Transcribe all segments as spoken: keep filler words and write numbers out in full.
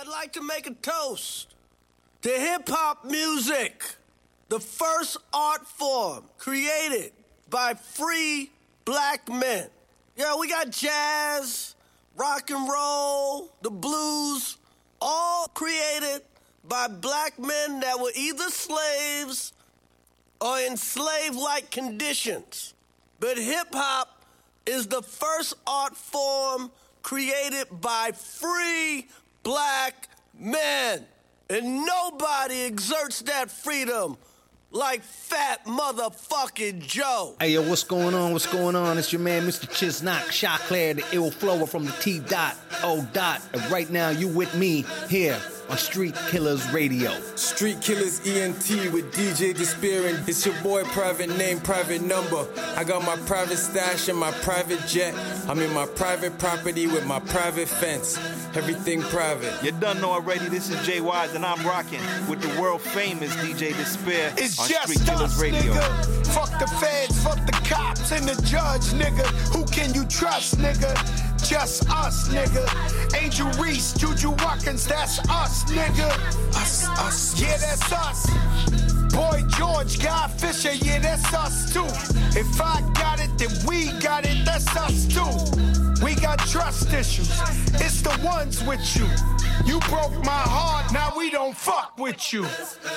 I'd like to make a toast to hip-hop music, the first art form created by free black men. Yeah, we got jazz, rock and roll, the blues, all created by black men that were either slaves or in slave-like conditions. But hip-hop is the first art form created by free black men. And nobody exerts that freedom like fat motherfucking Joe. Hey, yo, what's going on? What's going on? It's your man, Mister Chisnock, Shocklair, the ill flower from the T dot O dot. And right now, you with me here on Street Killers Radio. Street Killers E N T with D J Despair, and it's your boy, private name, private number. I got my private stash and my private jet. I'm in my private property with my private fence. Everything private. You done know already, this is Jay Wise, and I'm rocking with the world famous D J Despair it's on just Street Killers us, Radio. Nigga. Fuck the feds, fuck the cops and the judge, nigga. Who can you trust, nigga? Just us, nigga. Angel Reese, Juju Watkins, that's us, nigga. Us, us, yeah, that's us. Boy George, Guy Fisher, yeah, that's us too. If I got it, then we got it, that's us too. We got trust issues, it's the ones with you. You broke my heart, now we don't fuck with you.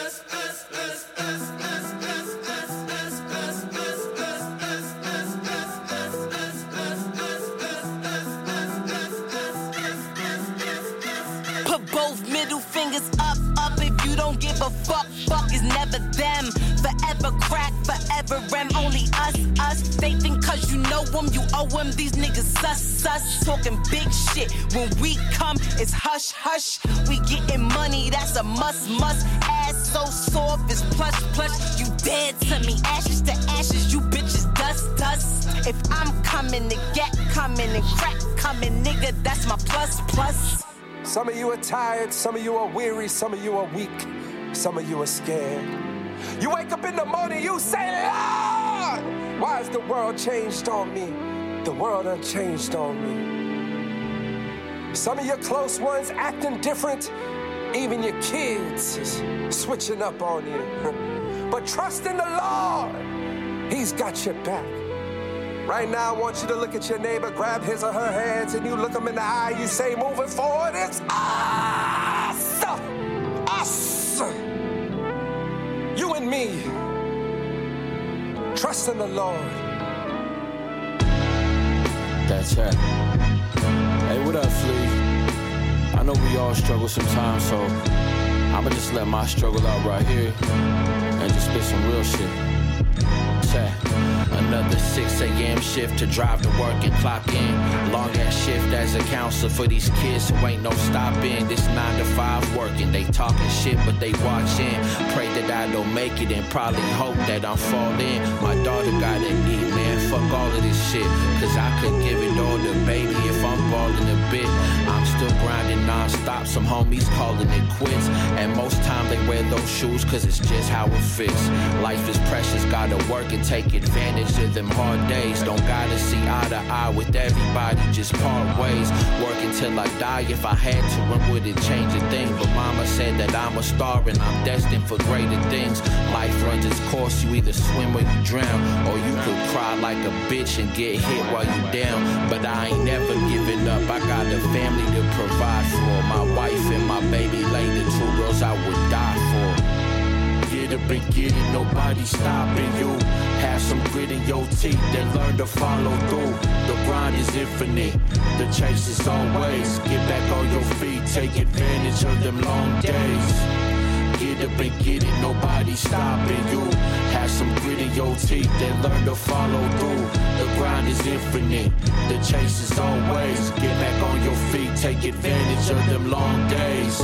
Put both middle fingers up, up. If you don't give a fuck, fuck is never them. Forever crack, forever rem. Only us, us. They think cause you know them, you owe them. These niggas sus, sus. Talking big shit. When we come, it's hush, hush. We getting money, that's a must, must. Ass so soft, it's plush, plush. You dead to me, ashes to ashes. You bitches dust, dust. If I'm coming, the get coming, and crack coming, nigga, that's my plus, plus. Some of you are tired, some of you are weary, some of you are weak, some of you are scared. You wake up in the morning, you say, Lord, why has the world changed on me? The world done changed on me. Some of your close ones acting different, even your kids is switching up on you. But trust in the Lord, He's got your back. Right now, I want you to look at your neighbor, grab his or her hands, and you look them in the eye, you say, moving forward, it's us! Us! You and me. Trust in the Lord. That's it. Hey, what up, Flea? I know we all struggle sometimes, so I'ma just let my struggle out right here and just spit some real shit. Check. Another six a.m. shift to drive to work and clock in. Long ass shift as a counselor for these kids who ain't no stopping. This nine to five working. They talking shit, but they watching. Pray that I don't make it and probably hope that I'm falling. My daughter gotta eat, man. Fuck all of this shit. Cause I could give it all to baby if I'm balling a bit. I'm still grinding non-stop. Some homies calling it quits. And most time they wear those shoes cause it's just how it fits. Life is precious, gotta work and take advantage of them hard days. Don't gotta see eye to eye with everybody, just part ways. Work until I die. If I had to, when would it change a thing? But mama said that I'm a star and I'm destined for greater things. Life runs its course, you either swim or you drown. Or you could cry like a bitch and get hit while you down. But I ain't never giving up, I got a family to provide for. My wife and my baby lay the two girls I would die for. Get up and get it, nobody stopping you. Have some grit in your teeth and learn to follow through. The grind is infinite, the chase is always. Get back on your feet, take advantage of them long days. Get up and get it, nobody stopping you. Have some grit in your teeth and learn to follow through. The grind is infinite, the chase is always. Get back on your feet, take advantage of them long days.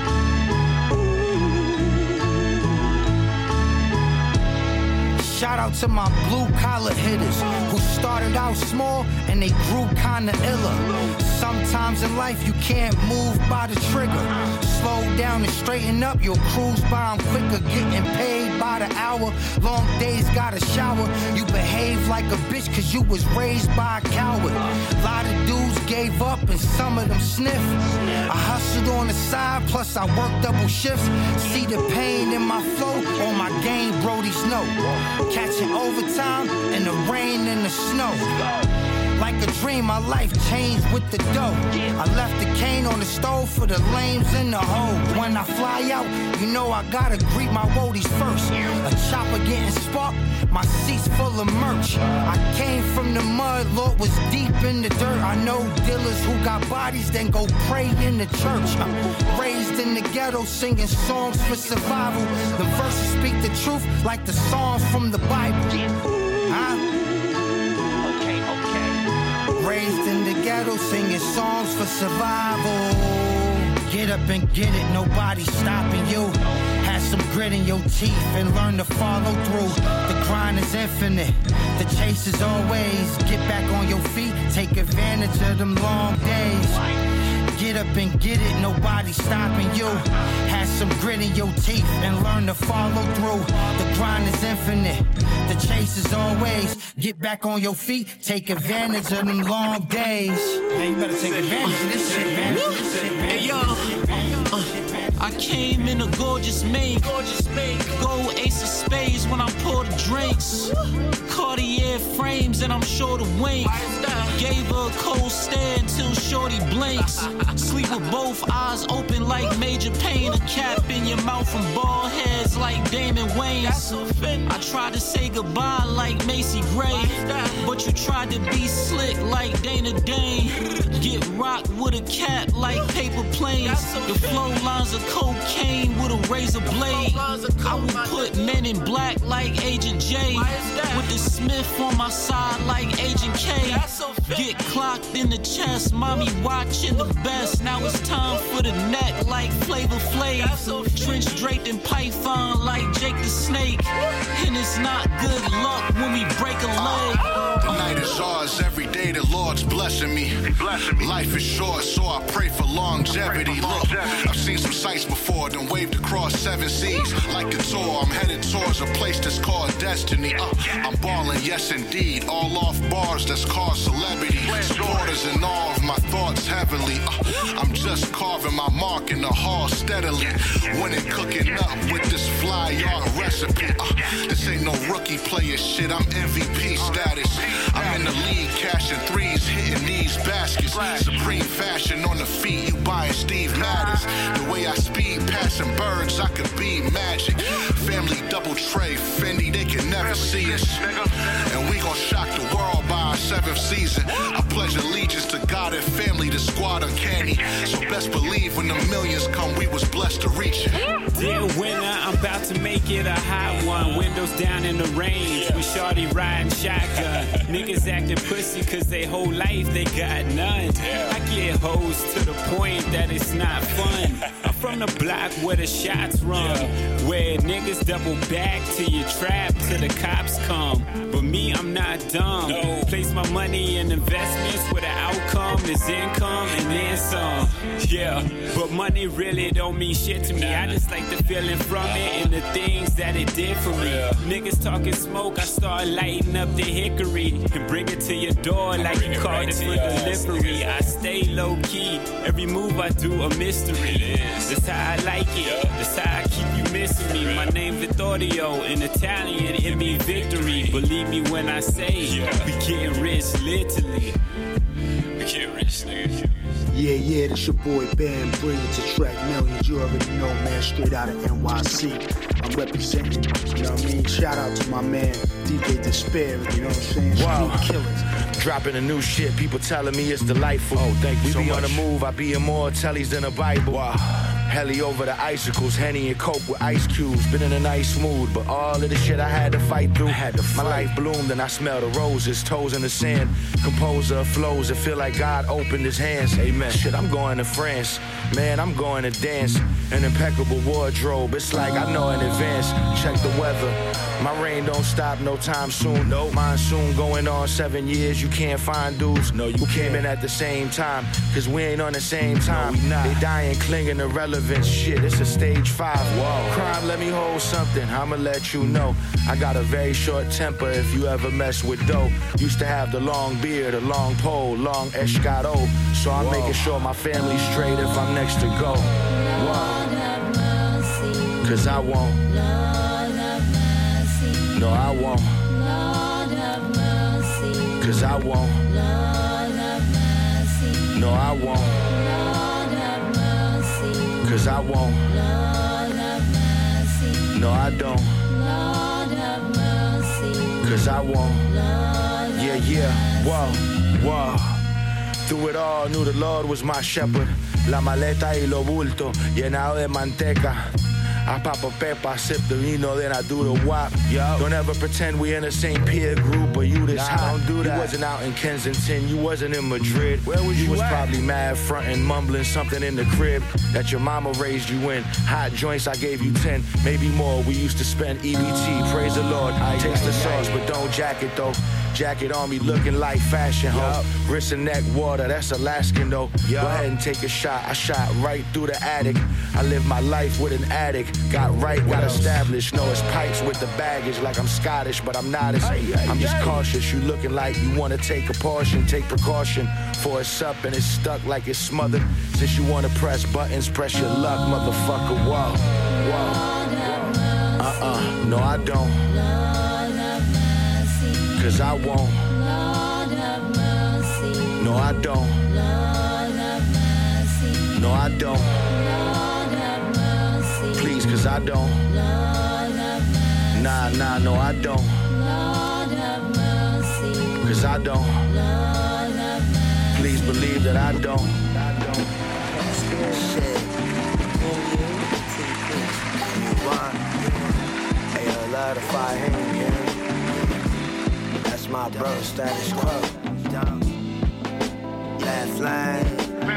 Shout out to my blue-collar hitters who started out small and they grew kinda iller. Sometimes in life you can't move by the trigger. Slow down and straighten up, you'll cruise by 'em quicker. Getting paid by the hour, long days gotta shower. You behave like a bitch cause you was raised by a coward. A lot of dudes gave up and some of them sniffed. I hustled on the side, plus I worked double shifts. See the pain in my flow, on my game, Brody's know. Catching overtime in the rain and the snow. Like a dream, my life changed with the dough. I left the cane on the stove for the lames and the hoes. When I fly out, you know I gotta greet my roadies first. A chopper getting sparked, my seat's full of merch. I came from the mud, Lord was deep in the dirt. I know dealers who got bodies, then go pray in the church. I'm raised in the ghetto, singing songs for survival. The verses speak the truth like the songs from the Bible. Huh? Raised in the ghetto, singing songs for survival. Get up and get it, nobody's stopping you. Have some grit in your teeth and learn to follow through. The grind is infinite, the chase is always. Get back on your feet, take advantage of them long days. Get up and get it, nobody's stopping you. Have some grit in your teeth and learn to follow through. The grind is infinite, the chase is always. Get back on your feet, take advantage of them long days. Man, you better take advantage of this shit, man. Hey, yo. Uh, I came in a gorgeous make, gorgeous make. Gold ace of spades when I pour the drinks. Cartier frames and I'm sure to wink. Gave her a cold stare until shorty blinks. Sleep with both eyes open like Major Payne. A cap in your mouth from bald heads like Damon Wayans. I tried to say goodbye like Macy Gray, but you tried to be slick like Dana Dane. Get rocked with a cap like paper planes. The flow lines of cocaine with a razor blade. I will put men in black like Agent J, with the Smith on my side like Agent K. Get clocked in the chest, mommy watching the best. Now it's time for the neck like Flavor Flav. Trench draped in python like Jake the Snake. And it's not good luck when we break a leg. The night is ours, every day the Lord's blessing me. Life is short, so I pray for longevity. Look, I've seen some sights before, then waved across seven seas. Like a tour, I'm headed towards a place that's called destiny. Uh, I'm balling, yes indeed, all off bars that's called celebrity. Supporters in awe of my thoughts heavily. Uh, I'm just carving my mark in the hall steadily. Winning, cooking up with this fly yard recipe. Uh, this ain't no rookie player shit, I'm M V P status. I'm in the league, cashing threes, hitting these baskets. Supreme fashion on the feet, you buying Steve Matters. The way I speed, passing birds, I could be magic. Family double tray, Fendi, they can never see us. And we gon' shock the world by our seventh season. I pledge allegiance to God and family, the squad uncanny. So best believe when the millions come, we was blessed to reach it. Dear winner, I'm about to make it a hot one. Windows down in the range with shorty riding shotgun. Niggas acting pussy cause they whole life they got none. I get hoes to the point that it's not fun. I'm from the block where the shots run, where niggas double back to your trap till the cops come. But me, I'm not dumb. Place my money in investments where the outcome is income and then some. Yeah, but money really don't mean shit to me. I just like the feeling from it and the things that it did for me. Niggas talking smoke, I start lighting up the hickory and bring it to your door like you called it for delivery. I stay low key, every move I do a mystery. That's how I like it, that's how I keep you missing me. My name Vittorio, in Italian it means victory. Believe me when I say we getting rich literally. We getting rich, nigga. Yeah, yeah, this your boy Bam, bringing to track millions. You already know, man, straight out of N Y C. I'm representing, you know what I mean? Shout out to my man, D J Despair, you know what I'm saying? Wow. Street Killers. Dropping the new shit, people telling me it's delightful. Oh, thank you we so be much. on the move, I be in more tellies than a Bible. Wow. Heli over the icicles, Henny and Coke with ice cubes. Been in a nice mood, but all of the shit I had to fight through. I had to fight. My life bloomed and I smell the roses, toes in the sand. Composer of flows, it feel like God opened his hands. Amen. Shit, I'm going to France. Man, I'm going to dance. An impeccable wardrobe, it's like I know in advance. Check the weather. My rain don't stop no time soon. No monsoon going on seven years. You can't find dudes. No, you came in at the same time. Cause we ain't on the same time. No, we not. They dying, clinging to relevance. Shit, it's a stage five. Whoa. Crime, let me hold something. I'ma let you know. I got a very short temper if you ever mess with dough. Used to have the long beard, a long pole, long escargot. So I'm Whoa. making sure my family's straight if I'm next to go. Whoa. Cause I won't. No, I won't. Cause I won't. No, I won't. Cause I won't. No, I don't. Cause I won't. Yeah, yeah, whoa, whoa. Through it all, knew the Lord was my shepherd. La maleta y lo bulto, llenado de manteca. I pop a pepper, sip the vino, then I do the wop. Yo. Don't ever pretend we in the same peer group, or you this nah, hot. Don't do that. You wasn't out in Kensington, you wasn't in Madrid. Where was you? You was at? Probably mad, frontin', mumbling something in the crib that your mama raised you in. Hot joints, I gave you ten, maybe more. We used to spend E B T, praise the Lord. I taste the sauce, but don't jack it though. Jacket on me looking like fashion, ho. Wrist and neck water, that's Alaskan though. Yo. Go ahead and take a shot. I shot right through the attic. I live my life with an addict. Got right, got established. Know it's pipes with the baggage. Like I'm Scottish, but I'm not as. I'm just cautious. You looking like you wanna take a portion. Take precaution for it's up and it's stuck like it's smothered. Since you wanna press buttons, press your luck, motherfucker. Whoa, whoa. Uh-uh, no I don't. Cause I won't. No, I don't. No, I don't. Please, cause I don't. Nah, nah, no, I don't. Cause I don't. Please believe that I don't. Shit. Hey, I love the fire hand, yeah. My bro, status quo. Last line.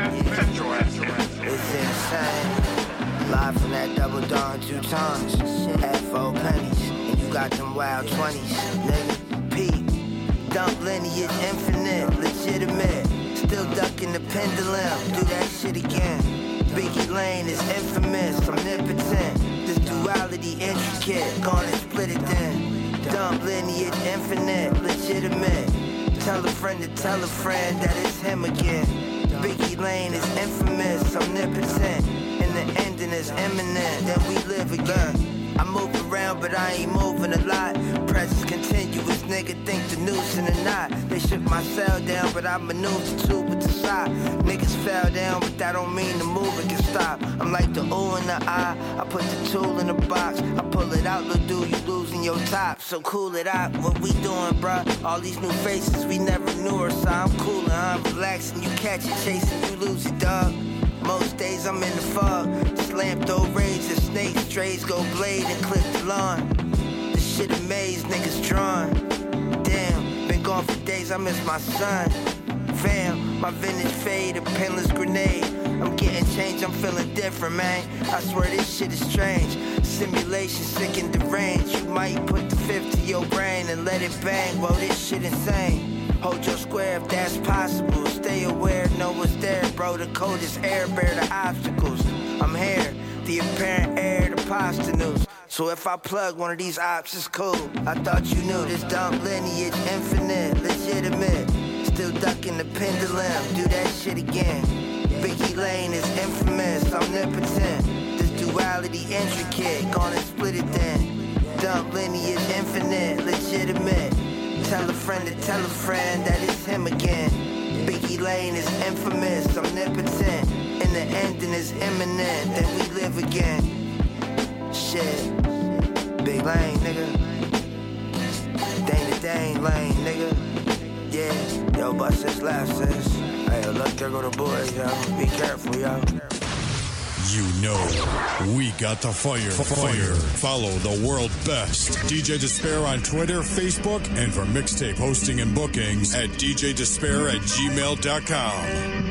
It's insane. Live from that double dawn two times. At four pennies. And you got them wild twenties. Nigga, Pete. Dump lineage infinite. Legitimate. Still ducking the pendulum. Do that shit again. Biggie Lane is infamous. Omnipotent. This duality intricate. Gonna split it then. Dumb lineage infinite, legitimate. Tell a friend to tell a friend that it's him again. Biggie Lane is infamous, omnipotent. And the ending is imminent, then we live again. I move around, but I ain't moving a lot. Presence continuous, nigga think the noose in the knot. They shook my cell down, but I maneuvered two with the side. Niggas fell down, but that don't mean the movement can stop. I'm like the O in the eye, I put the tool in the box. I pull it out, little dude, you losing your top. So cool it out, what we doing, bruh? All these new faces we never knew her, so I'm coolin', I'm relaxing. You catch it, chasing, you lose it, dog. Most days I'm in the fog. Slam throw raids and snake strays go blade and clip the lawn. This shit amaze, niggas drawn. Damn, been gone for days, I miss my son. Fam, my vintage fade, a pinless grenade. I'm getting changed, I'm feeling different, man. I swear this shit is strange. Simulation sick and deranged. You might put the fifth to your brain and let it bang. Whoa, this shit insane. Hold your square if that's possible. Stay aware, know what's there, bro. The code is air, bear the obstacles. I'm here, the apparent heir to posthumous. So if I plug one of these ops, it's cool. I thought you knew this dumb lineage, infinite, legitimate. Still ducking the pendulum, do that shit again. Biggie Lane is infamous, omnipotent. This duality intricate, gonna split it then. Dumb lineage, infinite, legitimate. Tell a friend to tell a friend that it's him again. Biggie Lane is infamous, omnipotent. And the ending is imminent, then we live again. Shit, Big Lane, nigga. Dana Dane Lane, nigga. Yeah, yo, bust this left, sis. Hey, look, there go the boys, yo. Be careful, yo. You know, we got the fire. Fire. Follow the world best. D J Despair on Twitter, Facebook, and for mixtape hosting and bookings at d j despair at gmail dot com.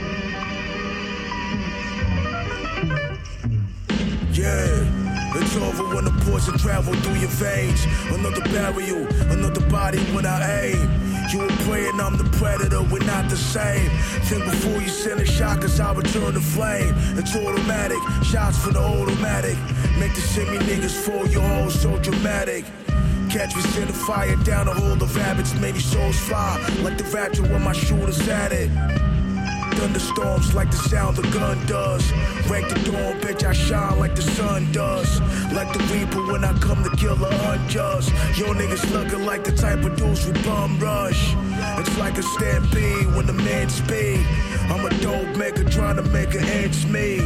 Yeah, it's over when the poison travel through your veins. Another burial, another body without aim. You were praying I'm the predator, we're not the same. Think before you send a shot, cause I return the flame. It's automatic, shots for the automatic. Make the shimmy niggas fall, your whole so dramatic. Catch me send the fire down a hole of rabbits, many souls fly like the rapture when my shooters at it. Thunderstorms like the sound the gun does. Break the dawn, bitch, I shine like the sun does. Like the reaper when I come to kill the unjust. Yo niggas looking like the type of dudes who bum rush. It's like a stampede when the men speed. I'm a dope maker trying to make an ends meet.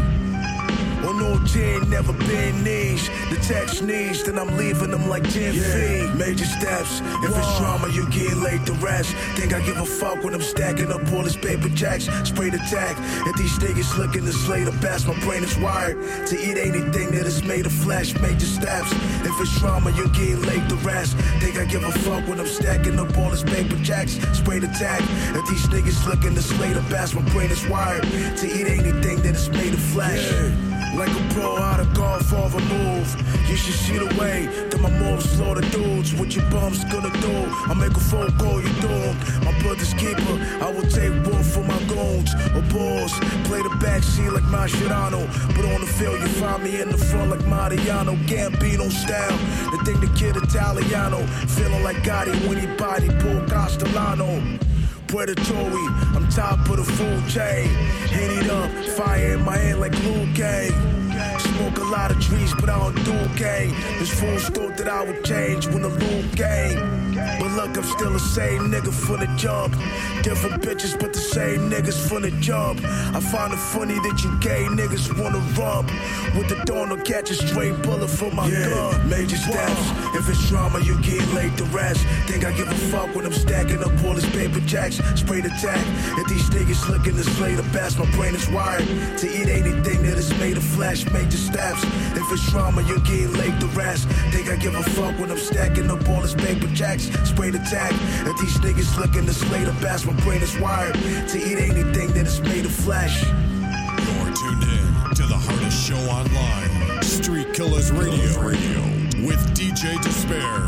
On O G, never been knees. The text needs, then I'm leaving them like ten yeah. feet. Major steps, if Whoa. It's trauma, you get laid the rest. Think I give a fuck when I'm stacking up all this paper jacks. Spray the tag, if these niggas looking to slay the best, my brain is wired to eat anything that is made of flesh. Major steps, if it's trauma, you get laid the rest. Think I give a fuck when I'm stacking up all this paper jacks. Spray the tag, if these niggas looking to slay the best, my brain is wired to eat anything that is made of flesh. Yeah. Like a pro out of golf off a move. You should see the way that my moves slow the dudes. What your bums gonna do? I make a phone call, you doomed. My brother's keeper, I will take one for my goons. Or balls, play the backseat like Mascherano. But on the field, you find me in the front like Mariano. Gambino style, the thing the kid Italiano. Feeling like Gotti when he body Paul Castellano. Predatory, I'm top of the food chain. Hit it up, fire in my hand like Luke Cage. Smoke a lot of trees, but I don't do cane. This fools thought that I would change when the loop came. But look, I'm still the same nigga from the jump. Different bitches, but the same niggas from the jump. I find it funny that you gay niggas wanna rub with the dawn to catch a straight bullet from my yeah, gun. Major steps, Whoa. If it's drama, you get laid the rest. Think I give a fuck when I'm stacking up all this paper jacks. Spray the tag, if these niggas looking to slay the best, my brain is wired to eat anything that is made of flesh. Major steps, if it's drama, you get laid the rest. Think I give a fuck when I'm stacking up all this paper jacks. Spray the tag, if these niggas looking to slay the best, my brain is wired to eat anything that is made of flesh. You're tuned in to the hardest show online, Street Killers Radio, Radio with D J Despair.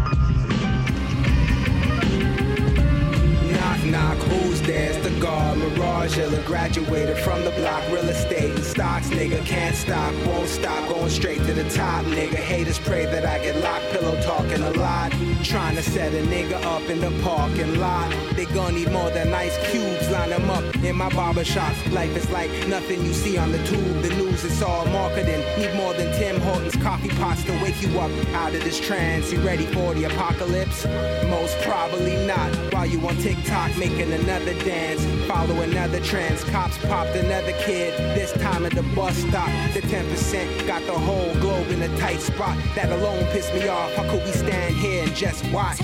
Knock, knock, who's there's the guard? Mirage, illa, graduated from the block, real estate and stocks, nigga, can't stop, won't stop, going straight to the top, nigga, haters pray that I get locked, pillow talking a lot, trying to set a nigga up in the parking lot, they gon' need more than ice cubes, line them up in my barbershop, life is like nothing you see on the tube, the news is all marketing, need more than Tim Hortons coffee pots to wake you up out of this trance, you ready for the apocalypse? Most probably not, while you on TikTok making another dance, follow another trends, cops popped another kid, this time at the bus stop, the ten percent got the whole globe in a tight spot, that alone pissed me off, how could we stand here and just watch?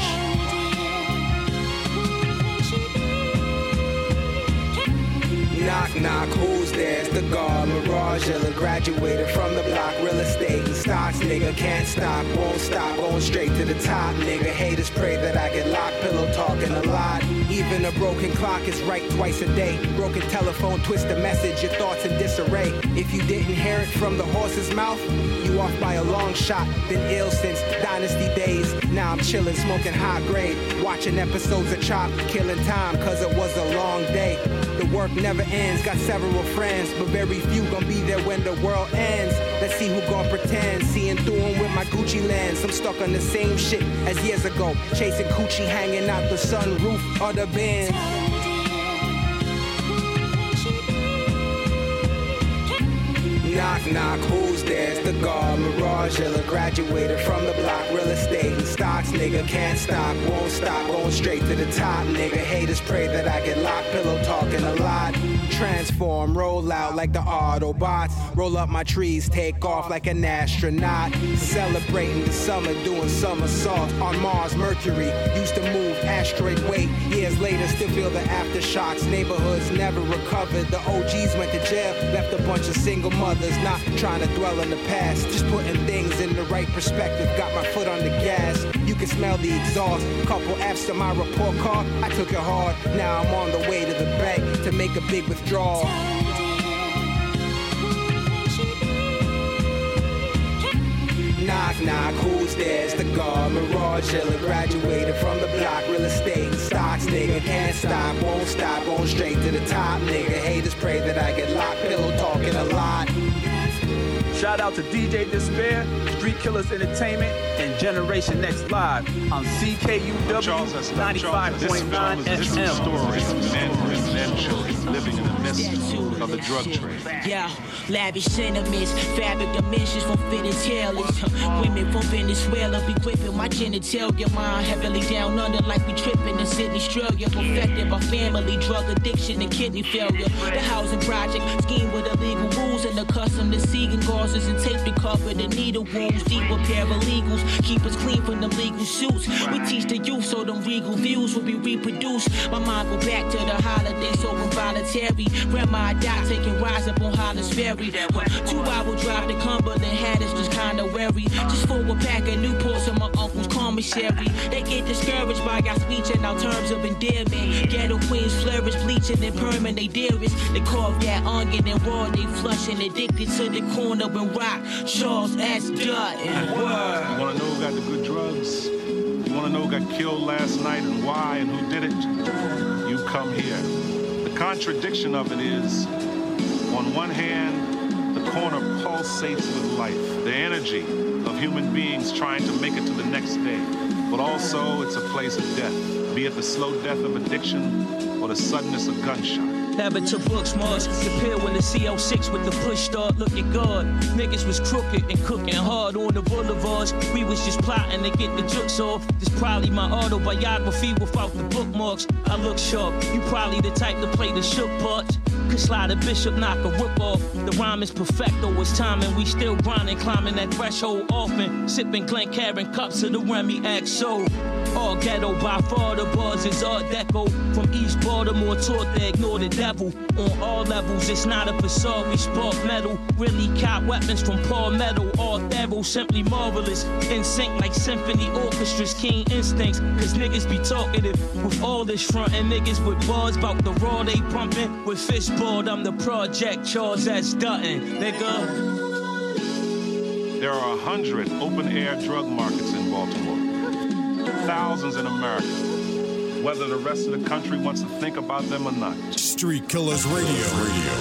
Knock, knock, who's there's the guard? Mirage, illa, graduated from the block, real estate and stocks, nigga, can't stop, won't stop, going straight to the top, nigga, haters pray that I get locked, pillow talking a lot, even a broken clock is right twice a day, broken telephone, twist the message, your thoughts in disarray, if you didn't hear it from the horse's mouth, you off by a long shot, been ill since dynasty days, now I'm chilling, smoking high grade, watching episodes of Chop, killing time, cause it was a long day, the work never ends, got several friends, but very few gon' be there when the world ends. Let's see who gon' pretend, seeing through them with my Gucci lens. I'm stuck on the same shit as years ago, chasing coochie, hanging out the sunroof of the Benz. Knock, knock, who's there's the guard? Mirage, illa, graduated from the block, real estate and stocks, nigga, can't stop, won't stop, going straight to the top, nigga, haters pray that I get locked, pillow talking a lot, transform, roll out like the Autobots. Roll up my trees, take off like an astronaut. Celebrating the summer, doing somersaults on Mars, Mercury. Used to move asteroid weight. Years later, still feel the aftershocks. Neighborhoods never recovered. The O Gs went to jail, left a bunch of single mothers. Not trying to dwell in the past, just putting things in the right perspective. Got my foot on the gas. You can smell the exhaust. Couple F's to my report card. I took it hard. Now I'm on the way to the bank to make a big withdrawal. Knock, knock, who's there? It's the guard, Mirage Killer. Graduated from the block, real estate and stocks, nigga. Can't stop, won't stop, going straight to the top, nigga. Haters pray that I get locked, pillow talking a lot. Shout out to D J Despair, Street Killers Entertainment, and Generation Next Live on C K U W ninety-five point nine F M. This is a story of men, women, and children living in the midst of the drug trade. Yeah, lavish sentiments, fabric dimensions from fitted tailors. Women from Venezuela be whipping my genitalia. Mine heavily down under like we tripping in Sydney, Australia. Perfected by family, drug addiction, and kidney failure. The housing project scheme with illegal rules and the custom to seeing gauzes and tape to cover the needle wounds. Deep with paralegals, keep us clean from the legal suits. We teach the youth so them regal views will be reproduced. My mind go back to the holidays so involuntary. Grandma I died taking rise up on Hollis Ferry. Two hour drive to Cumberland had us just kinda wary. Just for a pack of Newports in my uncle's commissary. They get discouraged by our speech and our terms of endearment. Ghetto queens flourish, bleaching and perming they dearest. They carve that onion and raw, they flushing, addicted to the corner and rock. Charles S. Dutton. You wanna know who got the good drugs? You wanna know who got killed last night and why and who did it? You come here. The contradiction of it is, on one hand, the corner pulsates with life, the energy of human beings trying to make it to the next day. But also, it's a place of death, be it the slow death of addiction or the suddenness of gunshot. Habit to books, Mars. Compare when the C L six with the push start looking good. Niggas was crooked and cooking hard on the boulevards. We was just plotting to get the jokes off. This probably my autobiography without the bookmarks. I look sharp. You probably the type to play the shook parts. Could slide a bishop, knock a whip off. The rhyme is perfecto, it's time and we still grinding, climbing that threshold often. Sipping Glencairn cups of the Remy X O. All ghetto by far, the bars is Art Deco. From East Baltimore taught to ignore the devil. On all levels, it's not a facade, we spark metal. Really cop weapons from palmetto, all thorough, simply marvelous. In sync like symphony orchestras, keen instincts. Cause niggas be talkative with all this front and niggas with bars about the raw they pumping. With fishboard, I'm the project, Charles S. Dutton, nigga. There are a hundred open-air drug markets in Baltimore. Thousands in America, whether the rest of the country wants to think about them or not. Street Killers Radio. Radio.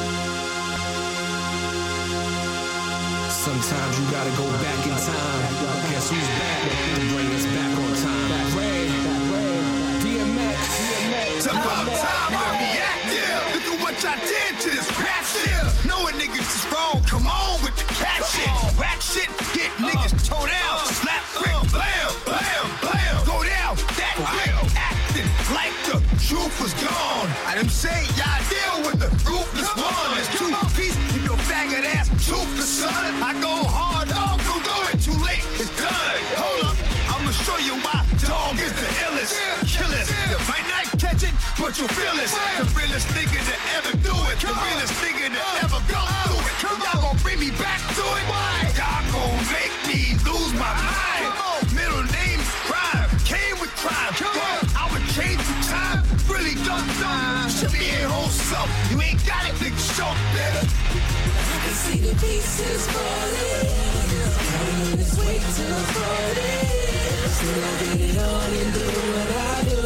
Sometimes you gotta go back in time. Guess who's back to bring us back on time? Ray, D M X. It's about time I reactive. Look at what y'all did to this rap shit. Knowing niggas is wrong, come on with the cat shit. Rap shit, get niggas towed down. Slap, brick, blam, blam, blam. Go down that quick, acting like the truth was gone. I didn't say y'all deal with the ruthless one. It's two piece, you your faggot ass toothless son. I go hard, dog, don't do it. Too late, it's done. Hold up, I'ma show you why dog is the illest. Killers, you might not catch it, but you feel it. The realest nigga that ever do it. The realest nigga that ever go through it. Y'all gon' bring me back to it? Why? Y'all gon' make me lose my mind. Middle name crime, came with crime. I would change the time, really don't know. Should be a whole self. You ain't got it, nigga, show better. I can see the pieces falling. Counting this weight to the party. Still I get it on and do what I do.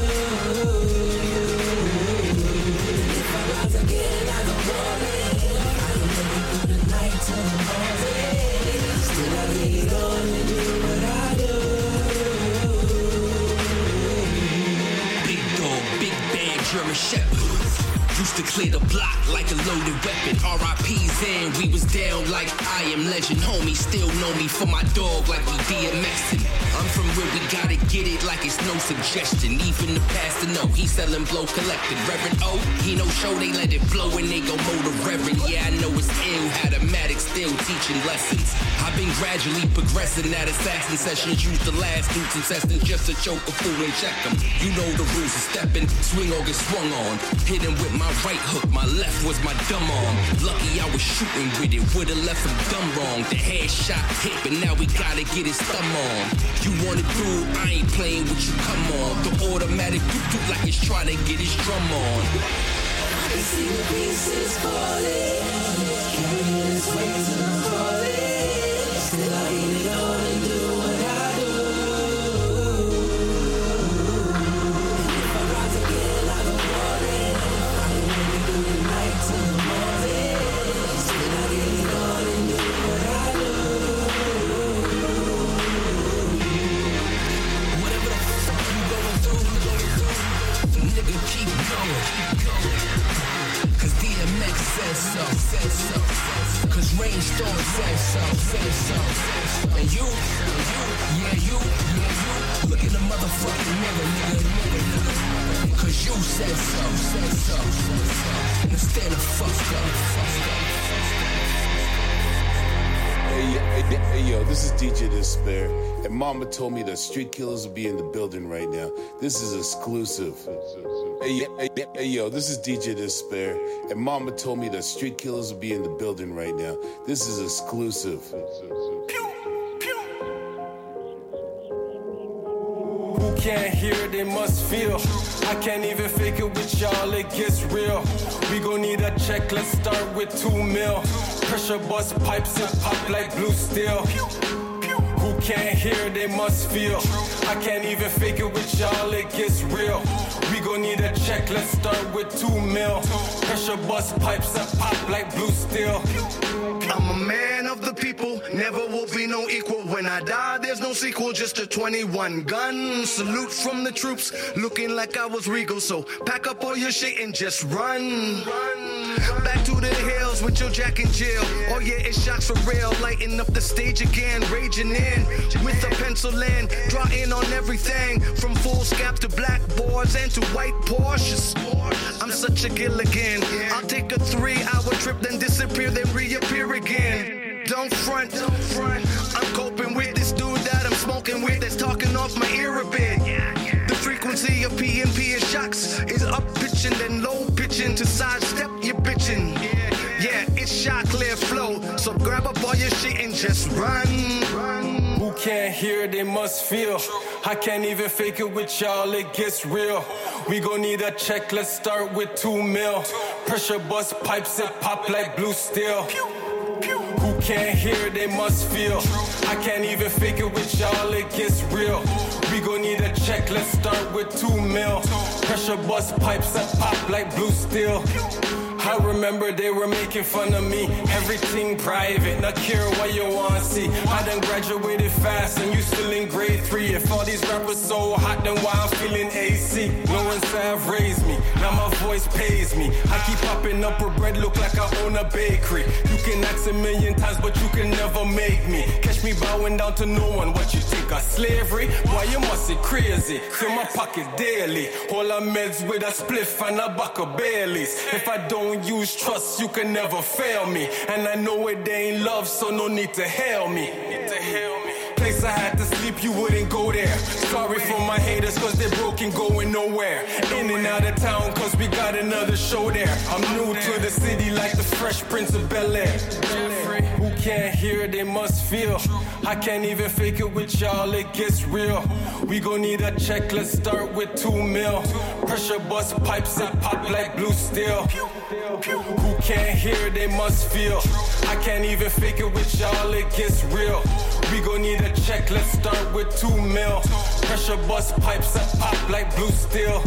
If I rise again, I go rolling. I can make it through the night till the morning. Still I get it on and do what I do. Big dog, big bad German Shepherd. Used to clear the block like a loaded weapon. R I P's in, we was down like I Am Legend. Homies still know me for my dog like we D M X'ing. I'm from where we gotta get it like it's no suggestion. Even the pastor know he selling blow collected. Reverend O, he no show, they let it blow and they go mow the Reverend. Yeah, I know it's ill, had a Matic still teaching lessons. I've been gradually progressing at assassin sessions. Used the last dudes intestines just to choke a fool and check them. You know the rules of stepping, swing or get swung on. Hit him with my right hook, my left was my dumb arm. Lucky I was shooting with it, would've left him dumb wrong. The headshot hit, but now we gotta get his thumb on. You want it through, I ain't playing with you, come on. The automatic do like it's trying to get his drum on. I can see the pieces falling, carrying its way to the falling. Still I get it on and do what I do. And if I rise again like a warning, I can make it through the night till the morning. Still I get it on and do what I do. Whatever the fuck you going through, going through, nigga keep going, keep going. Cause D M X says so, says so. Cause Rainstorm says so, says so. And you, and you, yeah you, yeah you. Look in the motherfucking mirror, nigga, nigga, nigga. Cause you said so, said so. Now stand the fuck up, fuck up. Hey, hey, hey, yo, this is D J Despair, and Mama told me that Street Killers will be in the building right now. This is exclusive. Hey, hey, hey, yo, this is D J Despair, and Mama told me that Street Killers will be in the building right now. This is exclusive. Who can't hear, they must feel. I can't even fake it with y'all, it gets real. We gon' need a check, let's start with two mil. Pressure bust pipes and pop like blue steel. Who can't hear, they must feel. I can't even fake it with y'all, it gets real. We gon' need a check, let's start with two mil. Pressure bust pipes and pop like blue steel. I'm a man of the people, never will be no equal. When I die, there's no sequel, just a twenty-one gun. Salute from the troops, looking like I was regal. So pack up all your shit and just run. Back to the hills with your Jack and Jill. Oh yeah, it's shots for real. Lighting up the stage again, raging in with a pencil in, drawing on everything from full scap to blackboards and to white Porsches. I'm such a Gilligan. I'll take a three-hour trip, then disappear, then reappear again. Don't front, don't front. I'm coping with this dude that I'm smoking with that's talking off my ear a bit. The frequency of P and P and shocks is up pitching, then low pitching to sidestep your bitching. Yeah, it's shot clear flow, so grab up all your shit and just run. Who can't hear, they must feel. I can't even fake it with y'all, it gets real. We gon' need a check, let's start with two mil. Pressure bust pipes and pop like blue steel. Who can't hear, they must feel. I can't even fake it with y'all, it gets real. We gon' need a check, let's start with two mil. Pressure bust pipes and pop like blue steel. I remember they were making fun of me. Everything private, not care what you wanna see. I done graduated fast and you still in grade three. If all these rappers so hot, then why I'm feeling A C? No one said have raised me, now my voice pays me. I keep popping up her bread, look like I own a bakery. You can ask a million times, but you can never make me. Catch me bowing down to no one, what you think of slavery? Why you must be crazy, fill my pocket daily. All I meds with a spliff and a buck of Baileys. If I don't use trust, you can never fail me. And I know it ain't love, so no need to hail me. Place I had to sleep, you wouldn't go there. Sorry for my haters, cause they're broken, going nowhere. In and out of town, cause we got another show there. I'm new to the city like the Fresh Prince of Bel-Air. Who can't hear, they must feel. I can't even fake it with y'all, it gets real. We gon' need a check, let's start with two mil. Pressure bust pipes and pop like blue steel. Who can't hear, they must feel. I can't even fake it with y'all, it gets real. We gon' need a check, let's start with two mil. Pressure bust pipes and pop like blue steel.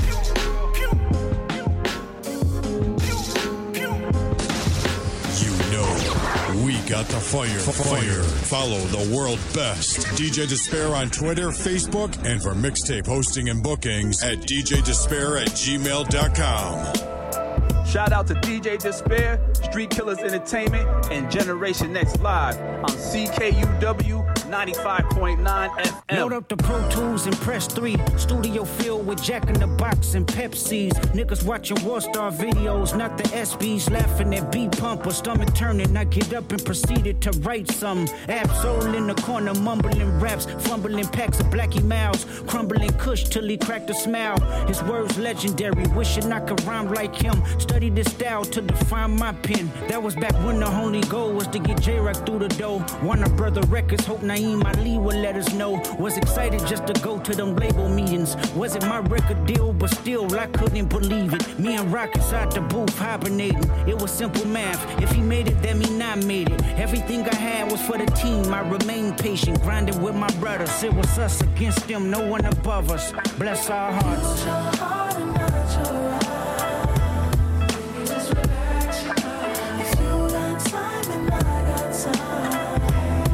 We got the fire. Fire. Follow the world best. D J Despair on Twitter, Facebook, and for mixtape hosting and bookings at d j despair at gmail dot com. Shout out to D J Despair, Street Killers Entertainment, and Generation Next Live on C K U W ninety-five point nine F M. Load up the Pro Tools and press three. Studio filled with Jack in the Box and Pepsis. Niggas watching Warstar videos, not the S Bs. Laughing at beat pump or stomach turning. I get up and proceeded to write some. Absol in the corner, mumbling raps, fumbling packs of Blackie Mouse, crumbling Kush till he cracked a smile. His words legendary, wishing I could rhyme like him. Study this style to define my pen. That was back when the only goal was to get J-Rock through the door. Warner Brother Records, hope Naeem Ali would let us know. Was excited just to go to them label meetings. Wasn't my record deal, but still I couldn't believe it. Me and Rock inside the booth hibernating. It was simple math. If he made it, that mean I made it. Everything I had was for the team. I remained patient, grinding with my brothers. It was us against them, no one above us. Bless our hearts. Use your heart and not your right. Just relax. If you got time and I got time.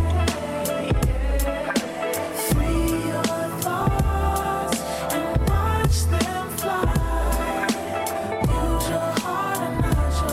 Free your thoughts and watch them fly. Use your heart and not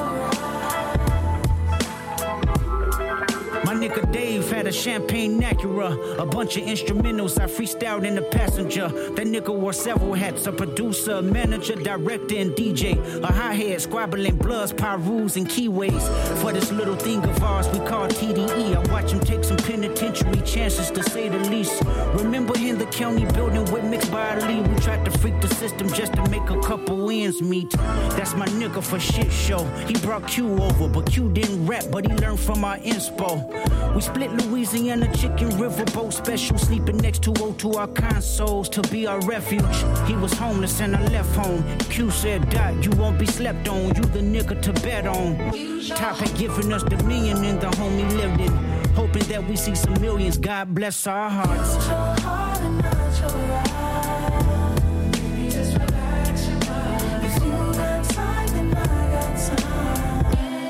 your right. My nigga Dave had a champagne Acura, a bunch of instrumentals I freestyled in the passenger. That nigga wore several hats, a producer, manager, director, and D J. A hi-hat, squabbling bloods, pyrus, and keyways. For this little thing of ours we call T D E. I watch him take some penitentiary chances, to say the least. Remember in the county building with Mixed by Ali, we tried to freak the system just to make a couple ends meet. That's my nigga for shit show. He brought Q over, but Q didn't rap, but he learned from our inspo. We split Louisiana chicken riverboat special, sleeping next to O two our consoles to be our refuge. He was homeless and I left home. Q said, Dot, you won't be slept on, you the nigga to bet on. Top had given us the million in the home he lived in, hoping that we see some millions. God bless our hearts. Use your heart and not your right. Just relax your mind. If you got time, then I got time.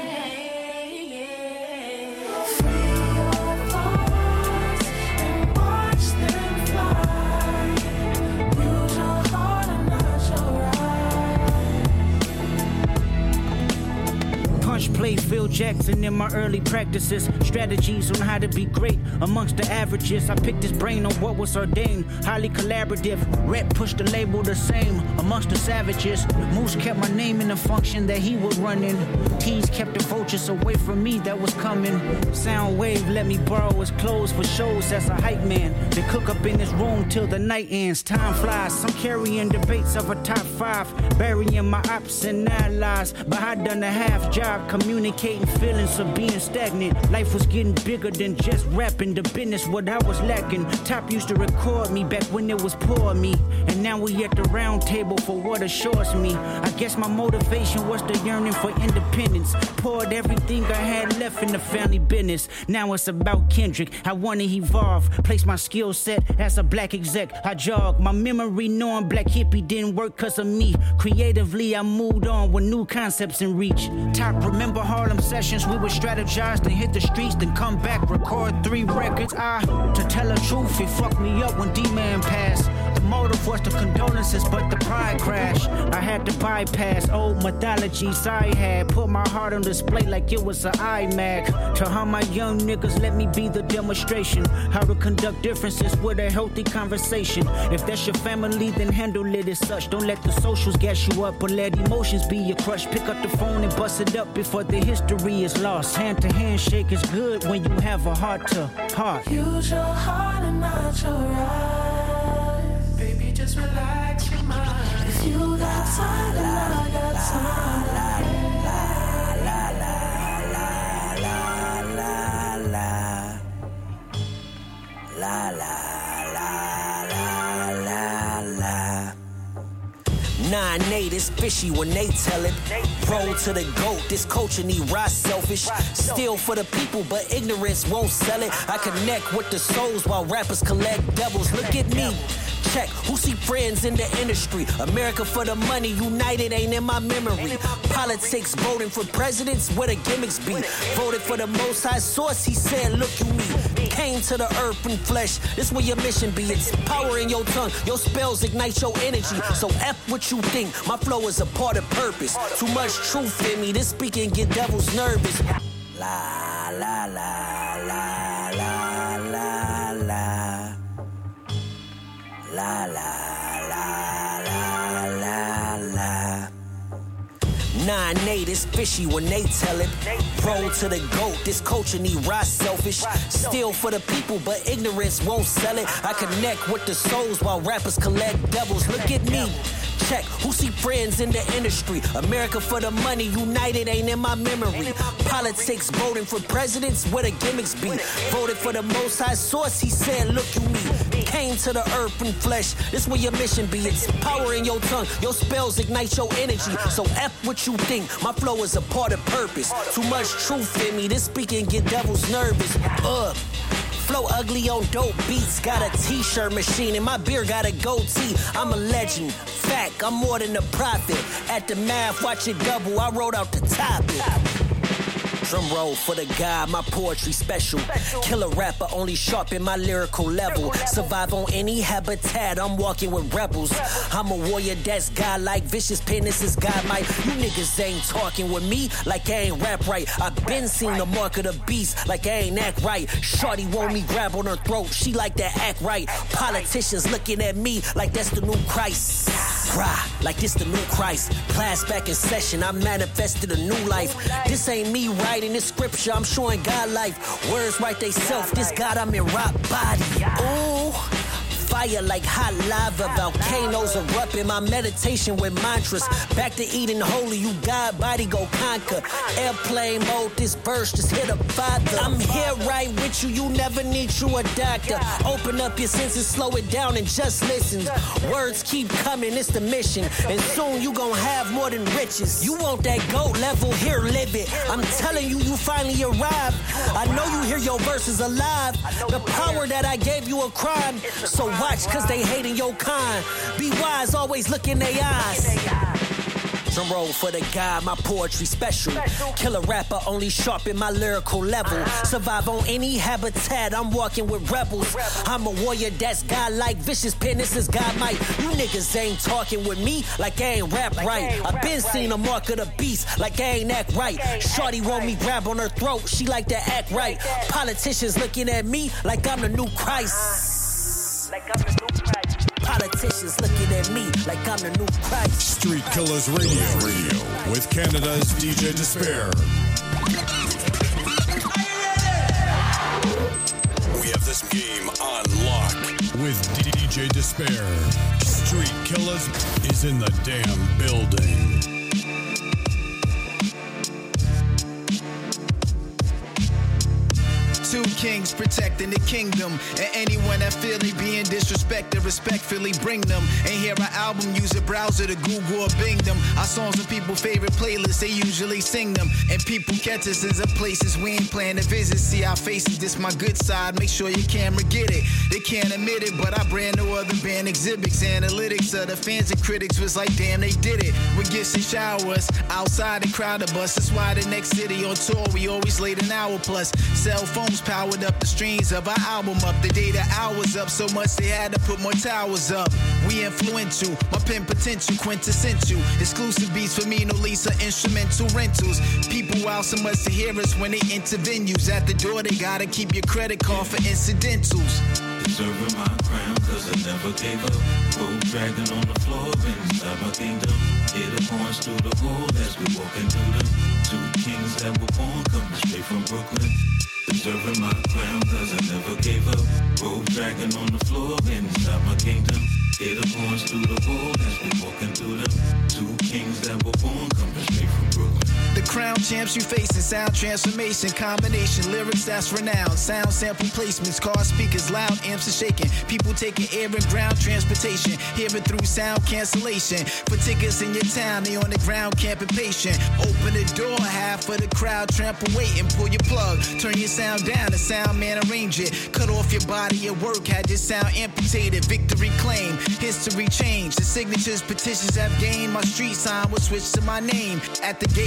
Free your thoughts and watch them fly. Use your heart and not your right. Punch play Phil Jackson in my early practices. Strategies on how to be great amongst the averages. I picked his brain on what was ordained. Highly collaborative. Rep pushed the label the same amongst the savages. Moose kept my name in the function that he was running. T's kept the vultures away from me that was coming. Soundwave let me borrow his clothes for shows as a hype man. They cook up in his room till the night ends. Time flies. Some carrying debates of a top five. Burying my ops and allies. But I done a half job communicating feelings of being stagnant. Life was getting bigger than just rapping. The business what I was lacking. Top used to record me back when it was poor me. And now we at the round table for what assures me. I guess my motivation was the yearning for independence. Poured everything I had left in the family business. Now it's about Kendrick. I wanna evolve. Place my skill set as a black exec. I jog my memory knowing Black Hippie didn't work cause of me. Creatively I moved on with new concepts in reach. Top remember Harlem sessions. We would strategize then hit the streets then come back record three records. I, to tell the truth, it fucked me up when D-Man passed. The motive was the condolences, but the pride crashed. I had to bypass old mythologies I had. Put my heart on display like it was an iMac. To how my young niggas let me be the demonstration. How to conduct differences with a healthy conversation. If that's your family, then handle it as such. Don't let the socials gas you up, but let emotions be your crush. Pick up the phone and bust it up before the history is lost. Hand to hand shake is good when you have a heart to heart. Use your heart and not your right. Baby, just relax your mind. If you got time, then I got time. La la la la la la la la la la la la. Nine eight is fishy when they tell it. Roll to the goat, this culture need rise selfish. Steal for the people, but ignorance won't sell it. I connect with the souls while rappers collect devils. Look at me. Check, who see friends in the industry? America for the money, united ain't in my memory. Politics, voting for presidents, where the gimmicks be. Voted for the most high source, he said, look you me. Came to the earth in flesh. This where your mission be. It's power in your tongue. Your spells ignite your energy. So F what you think. My flow is a part of purpose. Too much truth in me. This speaking get devils nervous. La la la la la la la la la la la la. Nine eight is fishy when they tell it. Roll to the goat, this culture need rise selfish. Steal for the people, but ignorance won't sell it. I connect with the souls while rappers collect devils. Look at me. Check, who see friends in the industry? America for the money, united ain't in my memory. Politics, voting for presidents, where the gimmicks be. Voted for the most high source, he said, look at me. Came to the earth in flesh, this where your mission be. It's power in your tongue, your spells ignite your energy. So F what you think, my flow is a part of purpose. Too much truth in me, this speaking get devils nervous. Ugh. Flow ugly on dope beats. Got a t-shirt machine and my beer got a goatee. I'm a legend. Fact, I'm more than a prophet. At the math, watch it double. I wrote out the topic. Drum roll for the God, my poetry special. Killer rapper, only sharpen my lyrical level. Survive on any habitat, I'm walking with rebels. I'm a warrior that's godlike, vicious penis is godlike. You niggas ain't talking with me like I ain't rap right. I been seen the mark of the beast like I ain't act right. Shorty want me grab on her throat, she like that act right. Politicians looking at me like that's the new Christ. Rah, like this the new Christ. Class back in session, I manifested a new life. This ain't me writing this scripture, I'm showing God life. Words write they self, this God I'm in rock body. Ooh. Fire like hot lava, volcanoes erupt in my meditation with mantras. Back to eating holy, you God body go conquer. Airplane mode, this verse just hit a father. I'm here right with you, you never need you a doctor. Open up your senses, slow it down and just listen. Words keep coming, it's the mission. And soon you gon' have more than riches. You want that GOAT level, here live it. I'm telling you, you finally arrived. I know you hear your verses alive. The power that I gave you a crime. So watch, cause they hating your kind. Be wise, always look in their eyes. Drum roll for the God, my poetry special. Killer rapper, only sharpen my lyrical level. Survive on any habitat, I'm walking with rebels. I'm a warrior that's godlike, vicious penis is God might. You niggas ain't talking with me like I ain't rap right. I been seen a mark of the beast like I ain't act right. Shorty want me grab on her throat, she like to act right. Politicians looking at me like I'm the new Christ. Like I'm the new Christ. Politicians looking at me like I'm the new Christ. Street Killers Radio, Radio with Canada's D J Despair. We have this game on lock with D J Despair. Street Killers is in the damn building. Two kings protecting the kingdom, and anyone that feel they being disrespected, respectfully bring them. And hear our album, use a browser to Google or Bing them. Our songs are people's favorite playlists, they usually sing them. And people catch us in places we ain't plan to visit. See our faces, this my good side, make sure your camera get it. They can't admit it, but I brand no other band exhibits. Analytics of the fans and critics was like, damn, they did it. With gifts and showers, outside the crowd of us. That's why the next city on tour, we always late an hour plus. Cell phones powered up the streams of our album up. The data hours up so much they had to put more towers up. We influential, my pen potential, quintessential. Exclusive beats for me, no Lisa, instrumental rentals. People wow so much to hear us when they enter venues. At the door they gotta keep your credit card for incidentals. Deserving my crown cause I never gave up. Road dragging on the floor inside my kingdom. Hear the horns through the hole as we walking through them. Two kings that were born coming straight from Brooklyn. Deserving my crown cause I never gave up. Road dragging on the floor inside my kingdom. Hear the horns through the wall as we walking through them. Two kings that were born coming straight from Brooklyn. The crown champs you facing, sound transformation, combination, lyrics that's renowned, sound sample placements, car speakers loud, amps are shaking, people taking air and ground transportation, hearing through sound cancellation. For tickets in your town, they on the ground camping patient. Open the door, half of the crowd trample waiting, pull your plug, turn your sound down, the sound man arrange it, cut off your body at work, had your sound amputated, victory claim, history change, the signatures, petitions have gained, my street sign was switched to my name, at the gate was sitting.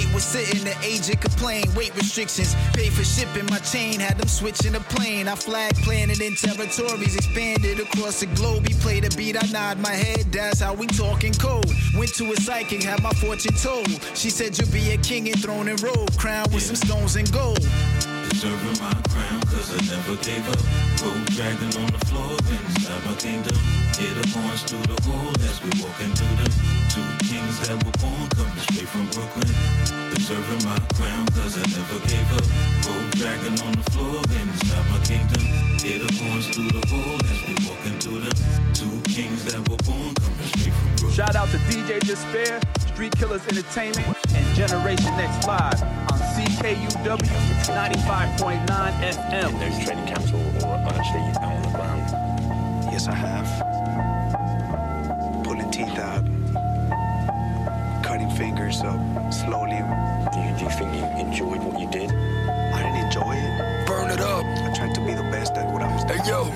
in the agent complain. Weight restrictions, pay for shipping. My chain had them switching the plane. I flag planted in territories, expanded across the globe. He played a beat, I nod my head. That's how we talking code. Went to a psychic, had my fortune told. She said you'll be a king enthroned and robe, crowned with some stones and gold. Deserving my crown, cause I never gave up. Road dragging on the floor, inside my kingdom. Hear the horns through the hole as we walk into them. Two kings that were born, coming straight from Brooklyn. Deserving my crown, cause I never gave up. Road dragging on the floor, inside my kingdom. Hear the horns through the hole as we walk into them. Two kings that were born, coming straight from Brooklyn. Shout out to D J Despair, Street Killers Entertainment, and Generation Next Live on C K U W ninety-five point nine F M. In those training camps or, or actually out on the ground? Yes, I have. Pulling teeth out, cutting fingers up slowly. Do you, do you think you enjoyed what you did? I didn't enjoy it. Burn it up. I tried to be the best at what I was doing. Hey, yo.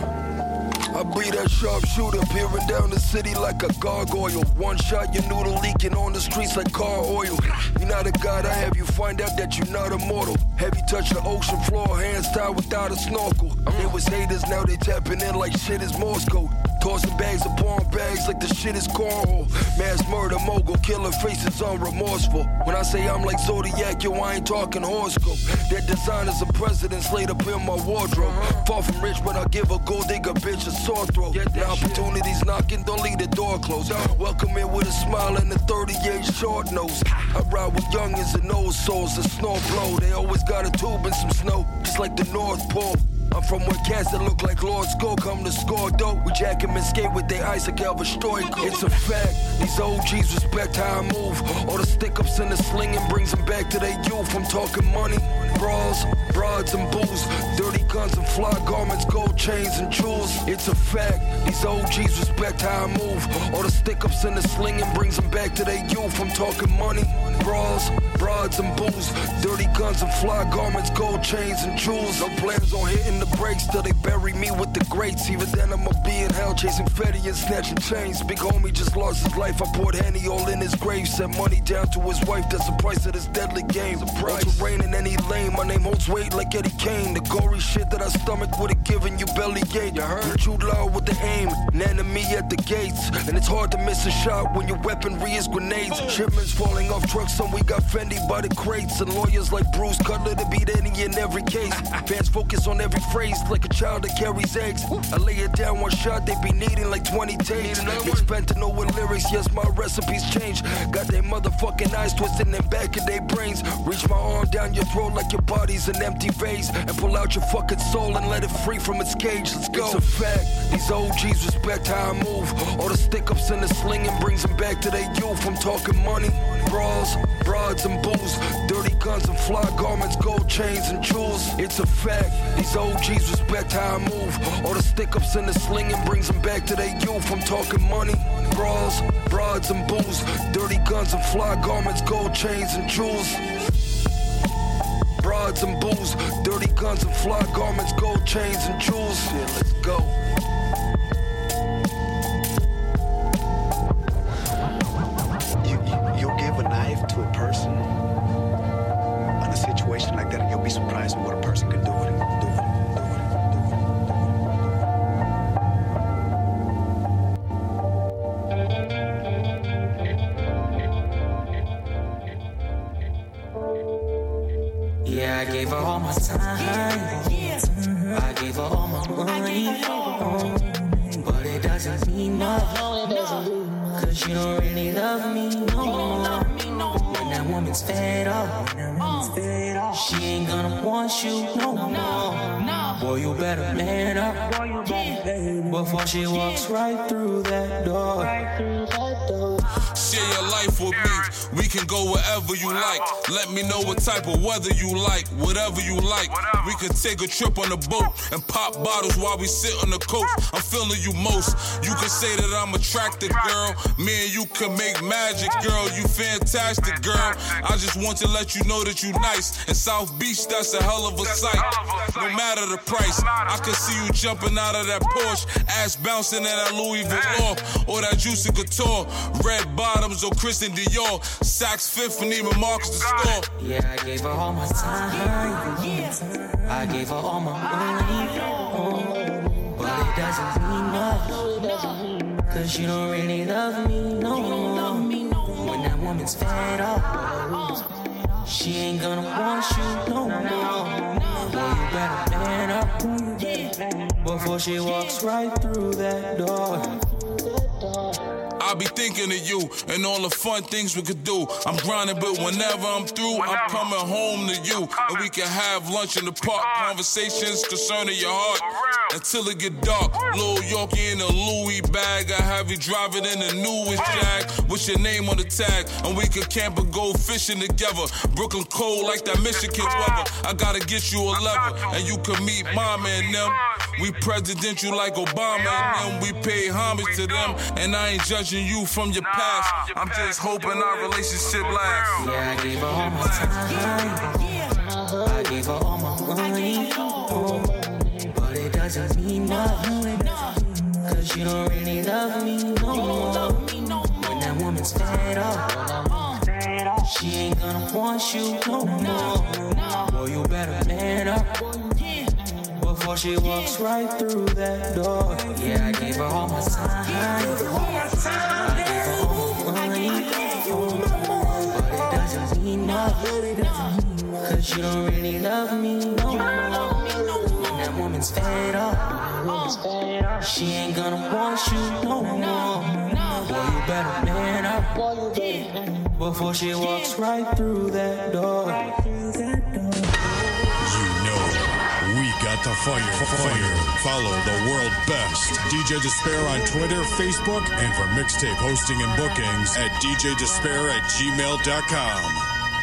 I be that sharpshooter, peering down the city like a gargoyle. One shot, your noodle leaking on the streets like car oil. You're not a god, I have you find out that you're not immortal. Have you touched the ocean floor, hands tied without a snorkel? They was haters, now they tapping in like shit is Morse code. Tossing bags upon bags like the shit is cornhole. Mass murder, mogul, killer faces unremorseful. When I say I'm like Zodiac, yo, I ain't talking horoscope. That designers and presidents laid up in my wardrobe. Far from rich, but I give a gold digger bitch a sore throat. Now opportunities knocking, don't leave the door closed. Welcome in with a smile and a thirty-eight short nose. I ride with youngins and old souls, the snow blow. They always got a tube and some snow, just like the North Pole. I'm from where cats that look like Lord Skull come to score dope. We jack 'em and skate with their Isaac Elva Stoico. It's a fact, these O Gs respect how I move. All the stick-ups and the slinging brings them back to their youth. I'm talking money, bras, broads and booze. Dirty guns and fly garments, gold chains and jewels. It's a fact, these O Gs respect how I move. All the stick-ups and the slinging brings them back to their youth. I'm talking money, bras, broads and booze. Dirty guns and fly garments, gold chains and jewels. No plans on hitting the brakes till they bury me with the greats. Even then I'ma be in hell chasing Fetty and snatching chains. Big homie just lost his life, I poured Henny all in his grave. Sent money down to his wife, that's the price of this deadly game. All terrain in any lane, my name holds weight like Eddie Kane. The gory shit that I stomach would've given you belly ache. You heard? Jude Law with the aim, an enemy at the gates. And it's hard to miss a shot when your weaponry is grenades. Shipments falling off trucks, and we got Fendi by the crates. And lawyers like Bruce Cutler to beat any in every case. Fans focus on every phrase like a child that carries eggs. I lay it down one shot, they be needing like twenty takes. Mix fentanyl with lyrics, yes, my recipes change. Got they motherfucking eyes twisted in the back of their brains. Reach my arm down your throat like your body's an empty vase. And pull out your fucking soul and let it free from its cage. Let's go. It's a fact, these O Gs respect how I move. All the stick-ups and the slinging brings them back to their youth. I'm talking money, bras, broads and booze. Dirty guns and fly garments, gold chains and jewels. It's a fact, these O Gs respect how I move. All the stick-ups and the slinging brings them back to their youth. I'm talking money, bras, broads and booze. Dirty guns and fly garments, gold chains and jewels. Broads and booze, dirty guns and fly garments, gold chains and jewels. Yeah, let's go. You, you, you'll give a knife to a person on a situation like that, and you'll be surprised at what a person can do with it. Do with it. Yeah, I gave her all my time. I gave her all my money. But it doesn't mean much. Cause she don't really love me no more. When that woman's fed up, she ain't gonna want you no more. Boy, you better man up before she walks right through that door. Share your life with me. We can go wherever you like. Let me know what type of weather you like. Whatever you like. We could take a trip on the boat and pop bottles while we sit on the coast. I'm feeling you most. You can say that I'm attracted, girl. Me and you can make magic, girl. You fantastic, girl. I just want to let you know that you nice. In South Beach, that's a hell of a sight. No matter the price, I can see you jumping out of that Porsche Ass bouncing in that Louis Vuitton or that Juicy Couture. Red bottoms or Christian Dior. Saks Fifth and even Marcus the store. Yeah, I gave her all my time. I gave her all my money. Oh, but it doesn't mean much. Cause she don't really love me no more. When that woman's fed up, she ain't gonna want you no more. Boy, you better man up before she walks right through that door. I be thinking of you and all the fun things we could do. I'm grinding, but whenever I'm through, I'm coming home to you. And we can have lunch in the park, conversations concerning your heart. Until it get dark, Lil Yorkie in a Louis bag. I have you driving in the newest Jag with your name on the tag. And we could camp and go fishing together. Brooklyn cold like that Michigan weather. I gotta get you a level, and you can meet mama and them. We presidential like Obama and them. We pay homage to them, and I ain't judging you from your past. I'm just hoping our relationship lasts. Yeah, I gave her all my time. I gave her all my money. Oh, but it doesn't mean nothing. Cause you don't really love me no more. When that woman's fed up, she ain't gonna want you no more. Boy, you better man up before she walks right through that door. Yeah, I gave her all my time. I gave her all my money. Oh, but it doesn't mean nothing. Cause you don't really love me no more. When that woman's fed up, she ain't gonna want you no more. Boy, you better man up before she walks right through that door. Got the fire, fire. Follow the world best D J Despair on Twitter, Facebook, and for mixtape hosting and bookings at d j despair at gmail dot com.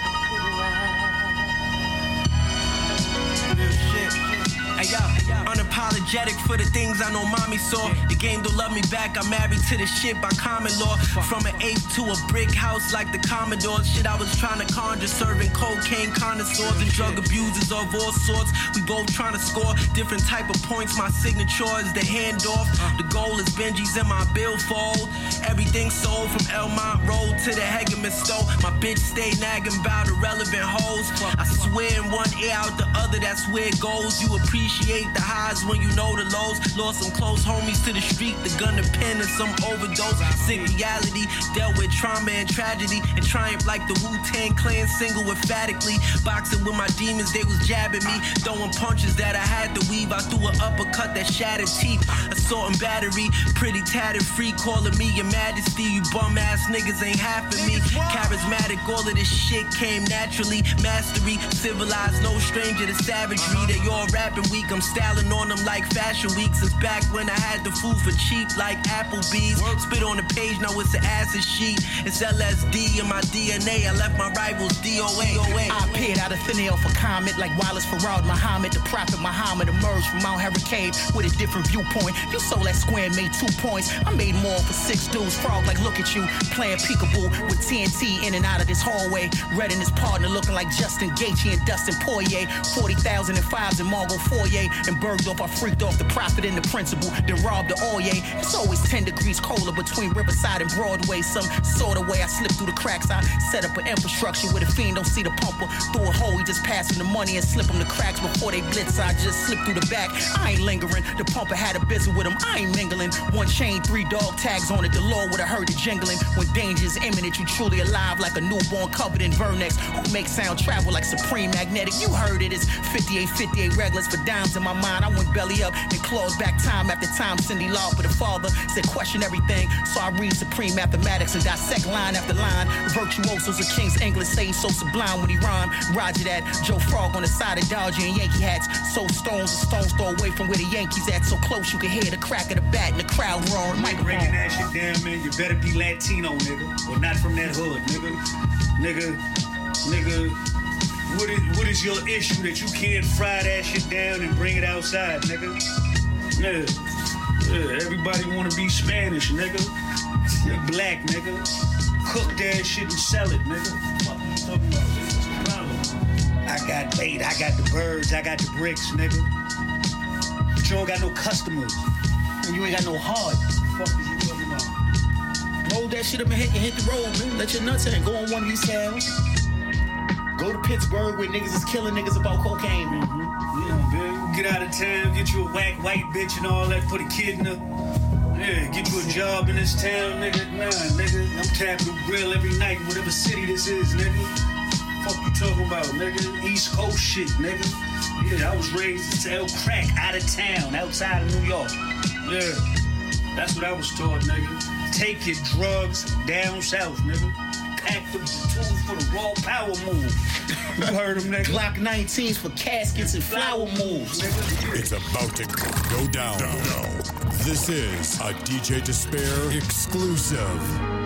Hey, yo, unapologetic for the things I know mommy saw. The game don't love me back, I'm married to the shit by common law. From an ape to a brick house like the Commodore. Shit I was trying to conjure, serving cocaine connoisseurs and drug abusers of all sorts. We both trying to score different type of points. My signature is the handoff. The goal is Benji's in my billfold. Everything sold from Elmont Road to the Hegeman store. My bitch stay nagging about irrelevant hoes. I swear in one ear out the other, that's where it goes. You appreciate the highs when you know the lows. Lost some close homies to the street, the gun, the pen, and some overdose. Sick reality, dealt with trauma and tragedy, and triumph like the Wu-Tang Clan single emphatically. Boxing with my demons, they was jabbing me, throwing punches that I had to weave. I threw an uppercut that shattered teeth. Assault and battery, pretty tattered, free calling me your majesty. You bum ass niggas ain't half of me. Charismatic, all of this shit came naturally. Mastery, civilized, no stranger to savagery. They all rapping weak, I'm styling on them like fashion week. Since back when I had the food for cheap like Applebee's. Spit on the page, now it's an acid sheet. It's L S D in my D N A. I left my rivals D O A. I appeared out of thin air for comment like Wallace Farad Muhammad. The Prophet Muhammad emerged from Mount Hurricane with a different viewpoint. You sold that square and made two points. I made more for six dudes. Frog like look at you, playing peekaboo with T N T in and out of this hallway. Red and his partner looking like Justin Gaethje and Dustin Poirier. forty thousand and fives in Margot Foyer. And Bergdorf, I freaked off the Prophet and the principal, then robbed the Oye. It's always ten degrees colder between Riverside and Broadway. Some sort of way I slip through the cracks. I set up an infrastructure where the fiend don't see the pumper. Through a hole, he just pass him the money and slip him the cracks before they blitz. I just slip through the back. I ain't lingering. The pumper had a business with him. I ain't mingling. One chain, three dog tags on it. The law would have heard the jingling. When danger is imminent, you truly alive like a newborn covered in Vernex. Who makes sound travel like Supreme Magnetic? You heard it. It's fifty-eight fifty-eight regulars for dimes in my mind. I went belly up and claws back time after time. Cindy Lauper, the father, said question everything. So I read Supreme Mathematics and dissect line after line. Virtuosos of King's English say he's so sublime when he rhyme. Roger that. Joe Frog on the side of Dodger and Yankee hats. So stones and stones throw away from where the Yankees at. So close you can hear the crack of the bat and the crowd roaring. Nigga breaking that shit down, man. You better be Latino, nigga. Or not from that hood, nigga. Nigga, nigga. What is, what is your issue that you can't fry that shit down and bring it outside, nigga? Nigga. Yeah, everybody wanna be Spanish, nigga. Black, nigga. Cook that shit and sell it, nigga. What you talking about? What's the problem? I got bait, I got the birds, I got the bricks, nigga. But you don't got no customers. and you ain't got no heart. Fuck is you talking about? Roll that shit up and hit, and hit the road, man. Let your nuts hang. Go on one of these towns. Go to Pittsburgh where niggas is killing niggas about cocaine, man. Mm-hmm. Yeah, man. Get out of town, get you a whack white bitch and all that, put a kid in the... Yeah, get you a job in this town, nigga. Nah, nigga. I'm Capital Grill every night, whatever city this is, nigga. Fuck you talking about, nigga? East Coast shit, nigga. Yeah, I was raised to sell crack out of town, outside of New York. Yeah, that's what I was taught, nigga. Take your drugs down south, nigga. Pack the tools for the raw power move. You heard him, nigga. Glock nineteens for caskets and flower moves, nigga. It's about to go down. down. This is a D J Despair exclusive.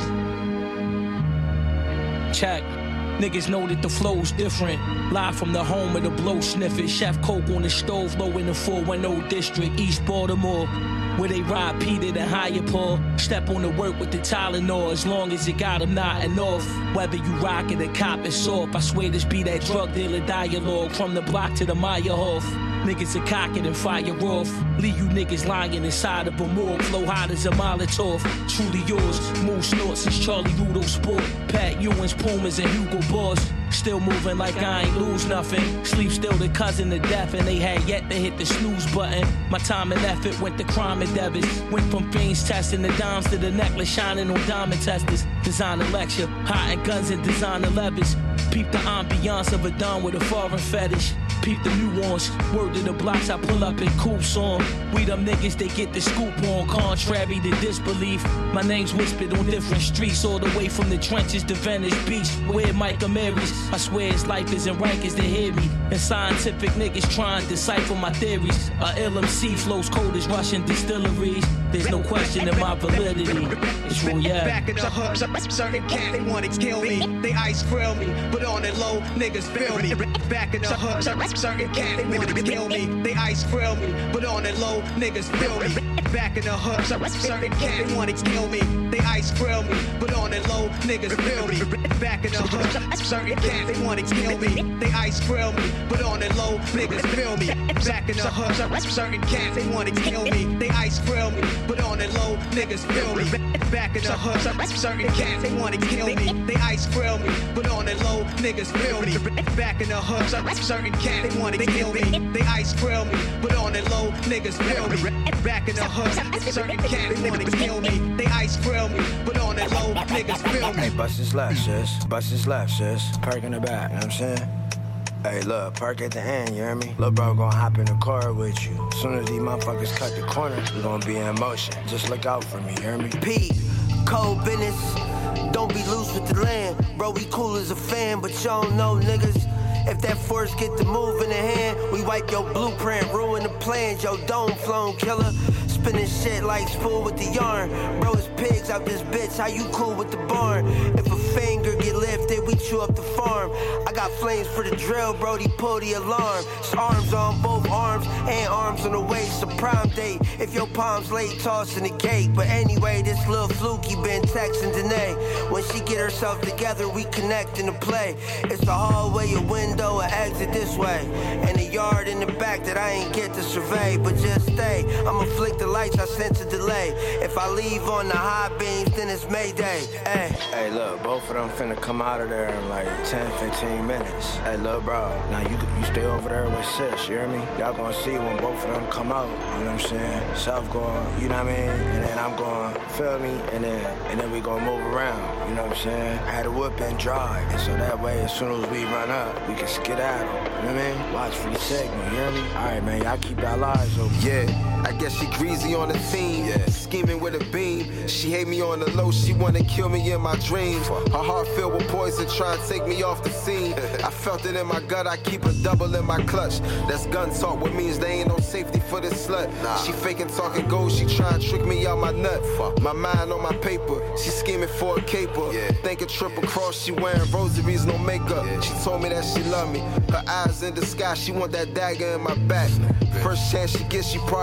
Check. Niggas know that the flow's different. Live from the home of the blow sniffers. Chef Coke on the stove, low in the four one zero district, East Baltimore. Where they ride Peter and higher Paul. Step on the work with the Tylenol, as long as it got them nodding off. Whether you rockin' the cop is off, I swear this be that drug dealer dialogue. From the block to the Meyerhoff. Niggas are cocking and fire off. Leave you niggas lying inside of a morgue. Flow hot as a Molotov. Truly yours. Move snorts since Charlie Ludo Sport. Pat Ewing's Pumas and Hugo Boss. Still moving like I ain't lose nothing. Sleep still the cousin to death, and they had yet to hit the snooze button. My time and effort went to crime and debits. Went from fiends testing the dimes to the necklace, shining on diamond testers. Designer lecture, hot and guns and designer levers. Peep the ambiance of a don with a foreign fetish. Peep the nuance, word to the blocks I pull up in coops on. We them niggas they get the scoop on, contrary to disbelief. My name's whispered on different streets, all the way from the trenches to Venice Beach. Where Micah Marys, I swear his life isn't right as to hear me. And scientific niggas try and decipher my theories. A L M C flows cold as Russian distilleries. There's no question in my validity. It's real, yeah. Back in the hood, certain cats, they wanna kill me. They ice grill me, but on it low, niggas feel me. Back in the hood, certain cats, they wanna kill me. They ice grill me, but on it low, niggas feel me. Back in the hood, certain cats, they wanna kill me. They ice grill me, but on it low, niggas feel me. Back in the hood, certain cats, they wanna kill me. They ice grill me, but on it low, niggas feel me. Back in the hood, certain cats, they wanna kill me. They ice grill me, but on it low, niggas feel me. Back in the hood, certain cats, they wanna kill me. They ice grill me, but on it low, niggas feel me. Back in the hood, certain cats, they wanna kill me. They ice grill me, but on it low, niggas feel me. Back in the hood, certain cats, they wanna kill me. They ice grill me, but on it low, niggas feel me. Hey, bust his left, sis. Bust his left, sis. Park in the back, you know what I'm saying? Hey, look, park at the end, you hear me? Lil' bro gon' hop in the car with you. Soon as these motherfuckers cut the corner, we gon' be in motion. Just look out for me, you hear me? Pete, cold business. Don't be loose with the land. Bro, we cool as a fan, but you don't know, niggas. If that force get the move in the hand, we wipe your blueprint, ruin the plans. Yo, dome flown killer. Spinning shit like spool with the yarn. Bro, it's pigs out this bitch, how you cool with the barn? If a finger get lifted, we chew up the farm. I got flames for the drill, Brody, pull the alarm. It's arms on both arms, and arms on the waist, a prime date. If your palms late, tossing the cake. But anyway, this little fluky been texting Danae. When she get herself together, we connect in the play. It's the hallway, a window, an exit this way. And a yard in the back that I ain't get to survey. But just stay, I'ma flick the lights, I sense a delay. If I leave on the high beams, then it's Mayday. Hey, hey, look, both of them finna come out of there in like ten, fifteen minutes. Hey, look, bro, now you you stay over there with sis, you hear me? Y'all gonna see when both of them come out, you know what I'm saying? Self going, you know what I mean? And then I'm going, feel me? And then and then we gonna move around, you know what I'm saying? I had a whip and drive, and so that way, as soon as we run up, we can skedaddle, you know what I mean? Watch for the signal, you hear me? All right, man, y'all keep y'all lives open. Yeah, I guess she greasy on the team, yeah. Scheming with a beam. She hate me on the low, she wanna kill me in my dreams. Her heart filled with poison, trying to take me off the scene. I felt it in my gut, I keep a double in my clutch. That's gun talk, what means there ain't no safety for this slut. Nah. She faking talking gold, she trying to trick me out my nut. Fuck. My mind on my paper, she scheming for a caper. Yeah. Thinking triple cross, she wearing rosaries, no makeup. Yeah. She told me that she love me. Her eyes in the sky, she want that dagger in my back. First chance she gets, she probably kill me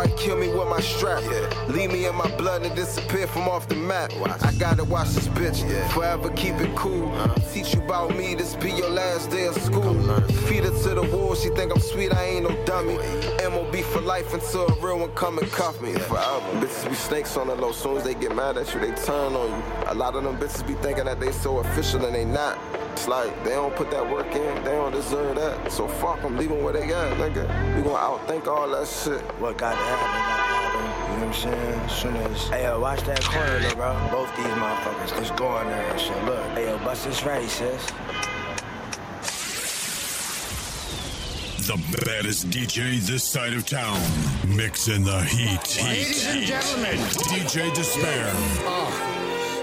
with my strap. Yeah. Leave me in my blood and disappear from off the map. Watch. I gotta watch this bitch. Yeah. Forever keep it cool. Uh-huh. Teach you about me, this be your last day of school. Feed her to the wall, she think I'm sweet, I ain't no dummy. M O B for life until a real one come and cuff me. Yeah. Forever. Bitches be snakes on the low, soon as they get mad at you, they turn on you. A lot of them bitches be thinking that they so official and they not. It's like, they don't put that work in, they don't deserve that. So fuck them, leave them where they at, nigga. We gon' outthink all that shit. What got to happen, got to happen. You know what I'm saying? As soon as, hey yo, watch that corner, though, bro. Both these motherfuckers, let's go on there and shit. Look, hey yo, bust this right, sis. The baddest D J this side of town. Mixing the heat. heat Ladies and heat. gentlemen, D J Despair. Oh.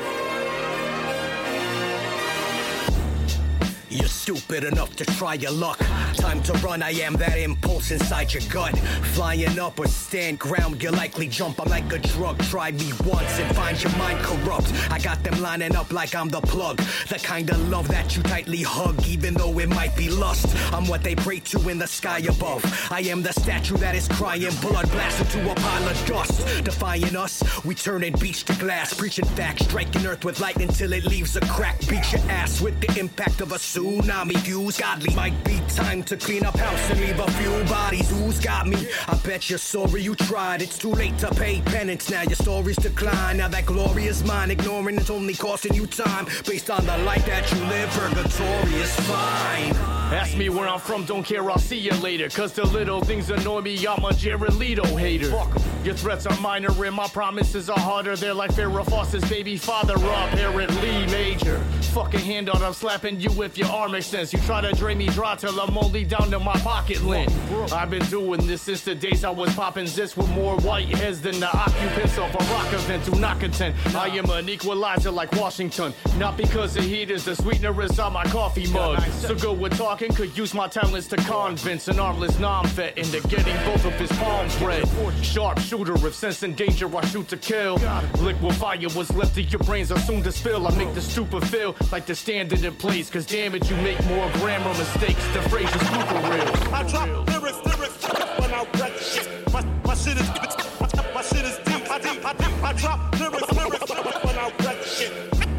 You're stupid enough to try your luck. Time to run, I am that impulse inside your gut. Flying up or stand ground, you likely jump. I'm like a drug, try me once and find your mind corrupt. I got them lining up like I'm the plug. The kind of love that you tightly hug, even though it might be lust. I'm what they pray to in the sky above. I am the statue that is crying blood, blasted to a pile of dust. Defying us, we turning beach to glass. Preaching facts, striking earth with lightning till it leaves a crack. Beat your ass with the impact of a tsunami. Views godly, might be time to clean up house and leave a few bodies. Who's got me? I bet you're sorry you tried. It's too late to pay penance. Now your stories decline. Now that glory is mine. Ignoring it's only costing you time. Based on the life that you live, purgatory is fine. Ask me where I'm from, don't care, I'll see you later. Cause the little things annoy me, I'm a Jared Leto hater. Fuck 'em. Your threats are minor and my promises are harder. They're like Farrah Fawcett's baby father, apparently major. Fucking hand on, I'm slapping you with your arm extends. You try to drain me dry till I'm only down to my pocket lint. I've been doing this since the days I was popping zits with more white heads than the occupants of a rock event. Do not contend, I am an equalizer like Washington. Not because the heat is the sweetener inside my coffee mug. So good with talking. Could use my talents to convince an armless non-vet into getting both of his palms red. Sharp shooter, if sensing danger, I shoot to kill. Liquid fire was left to your brains are soon to spill. I make the stupid feel like they're standing in place. Cause damn it, you make more grammar mistakes. The phrase is super real. I drop lyrics, lyrics when I wreck shit. My, my shit is, my, my shit is deep. I deep, I deep. I drop lyrics, lyrics when I wreck shit.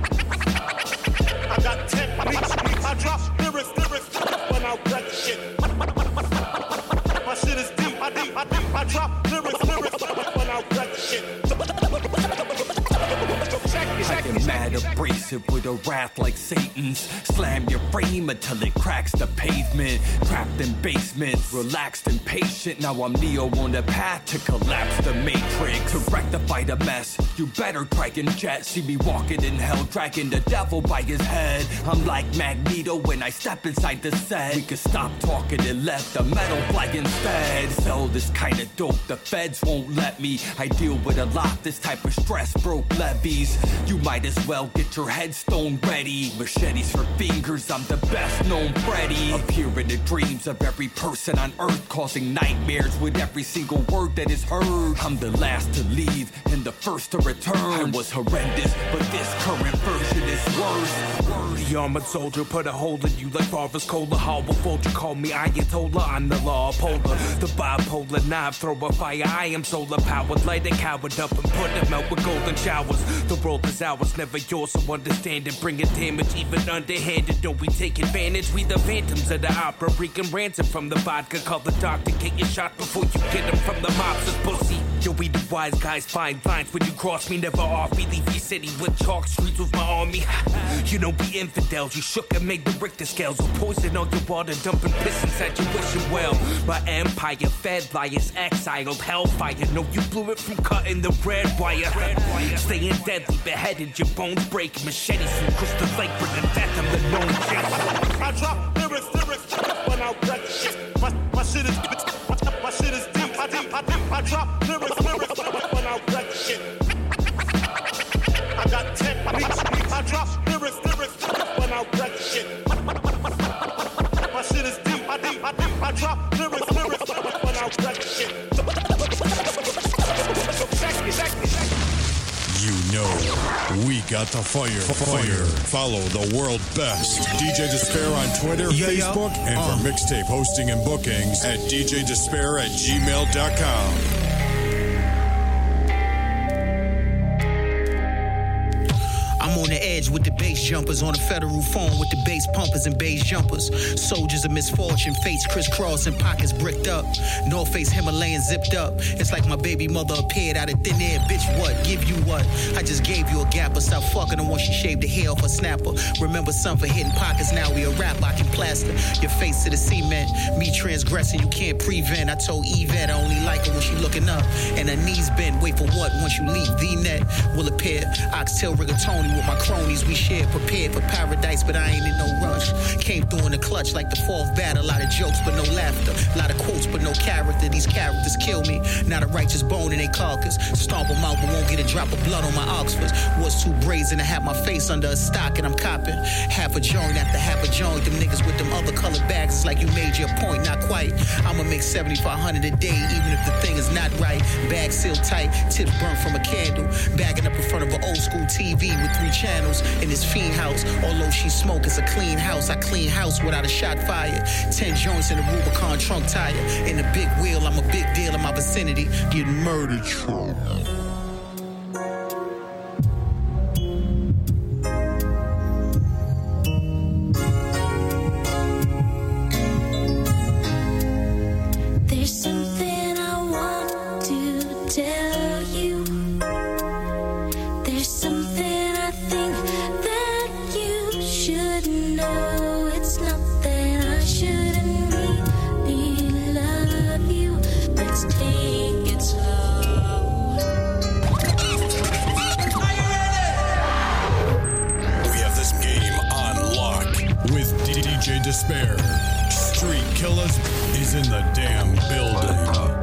I got ten beats. I drop lyrics, lyrics when I wreck shit. My shit is deep. I deep, I deep. I drop lyrics, lyrics when I wreck shit. I get mad, abrasive with a wrath like Satan's. Slam your frame until it cracks the pavement. Trapped in basements, relaxed and patient. Now I'm Neo on the path to collapse the matrix. To rectify the mess, you better Dragon Jet. See me walking in hell, dragging the devil by his head. I'm like Magneto when I step inside the set. We could stop talking and let the metal fly instead. Sell this kind of dope, the feds won't let me. I deal with a lot, this type of stress broke levees. You might as well get your headstone ready. Machetes for fingers, I'm the best known Freddy. Appear in the dreams of every person on earth, causing nightmares with every single word that is heard. I'm the last to leave and the first to return. I was horrendous, but this current version is worse. The armored soldier put a hole in you like Farvis Cola. How will you call me Ayatollah? I'm the law polar, the bipolar knife, throw a fire. I am solar powered, light a coward up and put them out with golden showers. The world is ours, never yours, so understand it. Bring it damage, even underhanded. Don't we take advantage? We the phantoms of the opera, wreaking ransom from the vodka. Call the doctor, get your shot before you get him from the mobsters, pussy. Yo, we the wise guys, find lines when you cross me, never off me. Leave your city with chalk streets with my army. You know we infidels, you shook and made the Richter scales. With poison on your water, dumping piss inside your wishing well. My empire fed liars, exiled hellfire. No, you blew it from cutting the red wire. Staying deadly, beheaded, your bones break. Machetes from Crystal Lake, bringing death, I'm the known chase. I drop lyrics, lyrics when I wreck shit. My, my shit is, my, my shit is deep. I deep, I deep. I drop lyrics, lyrics when I wreck shit. I got ten beats. I drop lyrics, lyrics when I wreck shit. My shit is deep. I deep, I deep. I drop lyrics, lyrics when I wreck shit. You know, we got the fire. Fire. Follow the world best. D J Despair on Twitter, yeah, Facebook, yeah. and uh. for mixtape hosting and bookings at d j despair at gmail dot com. edge with the bass jumpers. On a federal phone with the bass pumpers and bass jumpers. Soldiers of misfortune, fates crisscrossing, pockets bricked up. North Face Himalayan zipped up. It's like my baby mother appeared out of thin air. Bitch, what? Give you what? I just gave you a gapper. Stop fucking her once she shaved the hair off her snapper. Remember some for hitting pockets, now we a rap. I can plaster your face to the cement. Me transgressing, you can't prevent. I told Yvette I only like her when she looking up. And her knees bent. Wait for what? Once you leave, V-net will appear. Oxtail rigatoni with my cronies. We share, prepared for paradise, but I ain't in no rush. Came through in the clutch like the fourth battle. A lot of jokes, but no laughter. A lot of quotes, but no character. These characters kill me. Not a righteous bone in their carcass. Stomp them out, but won't get a drop of blood on my Oxfords. Was too brazen to have my face under a stock, and I'm copping half a joint after half a joint. Them niggas with them other colored bags, it's like you made your point, not quite. I'ma make seventy-five hundred a day, even if the thing is not right. Bag sealed tight, tips burnt from a candle. Bagging up in front of an old school T V with three channels in this fiend house. Although she smoke, it's a clean house. I clean house without a shot fire. Ten joints in a Rubicon trunk tire. In the big wheel, I'm a big deal in my vicinity. Getting murdered. There's something I want to tell you. There's something I think that you should know. It's not that I shouldn't really love you. Let's take it slow. We have this game on lock with D J Despair. Street Killers is in the damn building.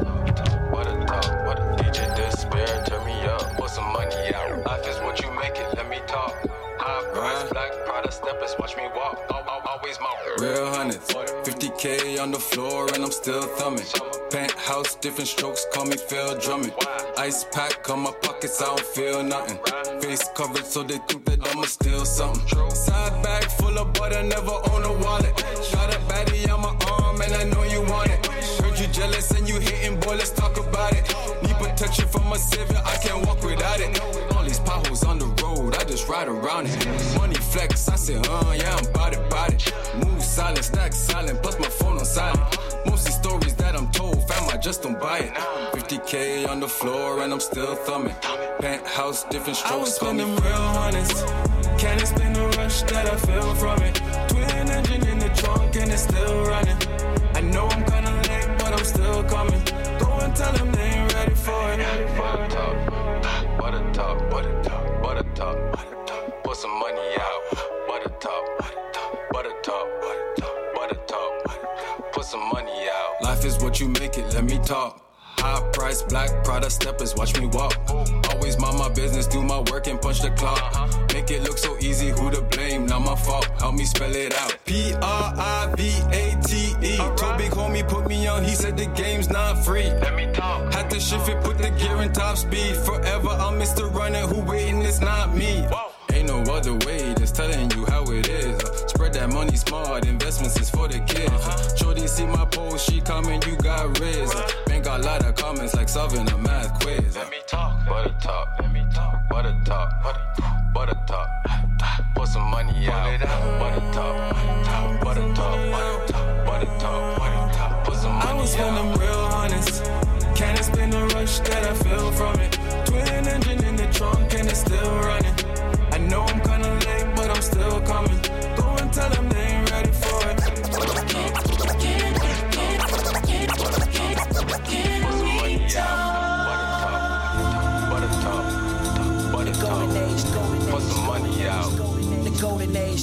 What a talk, what a D J Despair, turn me up, put some money out. Life is what you make it, let me talk. High price, black Prada steppers, watch me walk. Always my real hundreds, fifty K on the floor and I'm still thumbing. Penthouse, different strokes, call me Phil Drummond. Ice pack on my pockets, I don't feel nothing. Face covered so they think that I'ma steal something. Side bag full of butter, never own a wallet. Got a baddie on my arm and I know you want it. Heard you jealous and you hating, boy, let's talk about it. Need protection from my savior, I can't walk without it. All these potholes on the road, I just ride around it. Money flex, I say, uh, yeah, I'm bout it, bout it. Move silent, stack silent, plus my phone on silent. Mostly stories that I'm told, fam, I just don't buy it. fifty K on the floor and I'm still thumbing. Penthouse, different strokes. I was spending real honest. Can't explain the rush that I feel from it. Twin engine in the trunk and it's still running. I know I'm kinda late, but I'm still coming. Go and tell them they ain't ready for it. What a talk, what a talk, what a talk, what a talk, what a talk. Put some money out. What a talk, what a talk, what a talk, what a talk, what a talk, what a talk. Put some money out. Life is what you make it, let me talk. High price, black Prada steppers, watch me walk. Always mind my business, do my work and punch the clock. Make it look so easy, who to blame, not my fault. Help me spell it out. P R I V A T E. Told big homie put me on, he said the game's not free. Let me talk. Had to shift it, put the gear in top speed. Forever I'm Mister Runner, who waiting, it's not me. Whoa. Ain't no other way, just telling you how it is. Uh, spread that money smart, investments is for the kids. Uh, Shorty see my post, she coming, you got riz. Uh, Bank got a lot of comments like solving a math quiz. Uh, let me talk, what a talk, let me talk, what a talk, what a talk, what a talk. Put some money out, what a talk, what a talk, what a talk, what a talk, what a talk. Put some money out. I was feeling real honest. Can't explain the rush that I feel from it. Twin engine in the trunk and it's still running. I know I'm kinda late, but I'm still coming. Go and tell them they ain't ready for it. Put some money out. The golden age.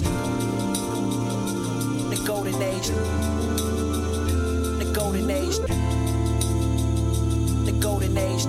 The golden age. The golden age. The golden age.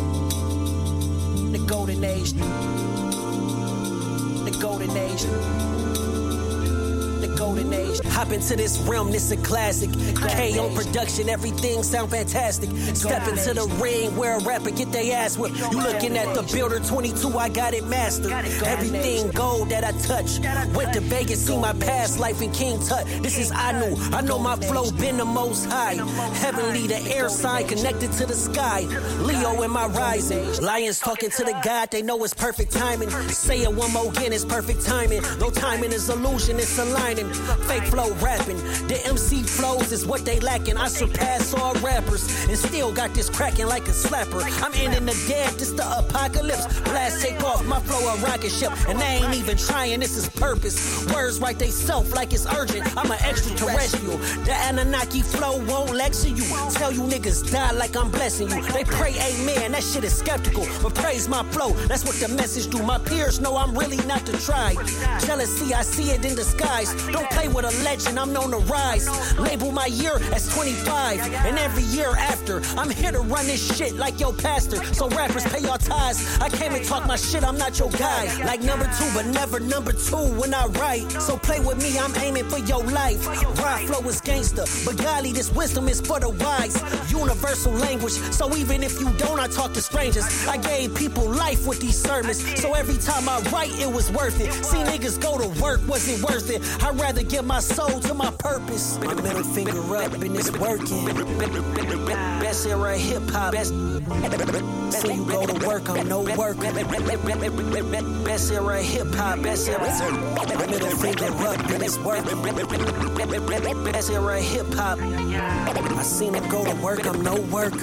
The golden age. The golden age. The golden Hop into this realm, this a classic. K on production, everything sound fantastic. Step into the ring where a rapper get their ass whipped. You looking at the builder twenty-two, I got it mastered. Everything gold that I touch. Went to Vegas, see my past life in King Tut. This is I knew. I know my flow been the most high. Heavenly, the air sign connected to the sky. Leo in my rising. Lions talking to the God, they know it's perfect timing. Say it one more again, it's perfect timing. No timing is illusion, it's aligning. Fake flow rapping. The M C flows is what they lacking. I surpass all rappers and still got this cracking like a slapper. I'm ending the dead, this the apocalypse. Blast take off, my flow a rocket ship. And they ain't even trying, this is purpose. Words write they self like it's urgent. I'm an extraterrestrial. The Anunnaki flow won't lecture you. Tell you niggas die like I'm blessing you. They pray amen, that shit is skeptical. But praise my flow, that's what the message do. My peers know I'm really not to try. Jealousy, I see it in disguise. Don't play with a legend, I'm known to rise. Label my year as twenty-five. And every year after, I'm here to run this shit like your pastor. So rappers pay your ties. I came and talk my shit, I'm not your guy. Like number two, but never number two when I write. So play with me, I'm aiming for your life. Raw flow is gangster, but golly, this wisdom is for the wise. Universal language, so even if you don't, I talk to strangers. I gave people life with these sermons, so every time I write, it was worth it. See niggas go to work, was it worth it? I'd rather give my soul to my purpose. My middle finger up and it's working. Best era hip hop. Best. So you go to work, I'm no worker. Best era hip hop. Best era. My middle finger up and it's working. Best era hip hop. I seen him go to work, I'm no worker.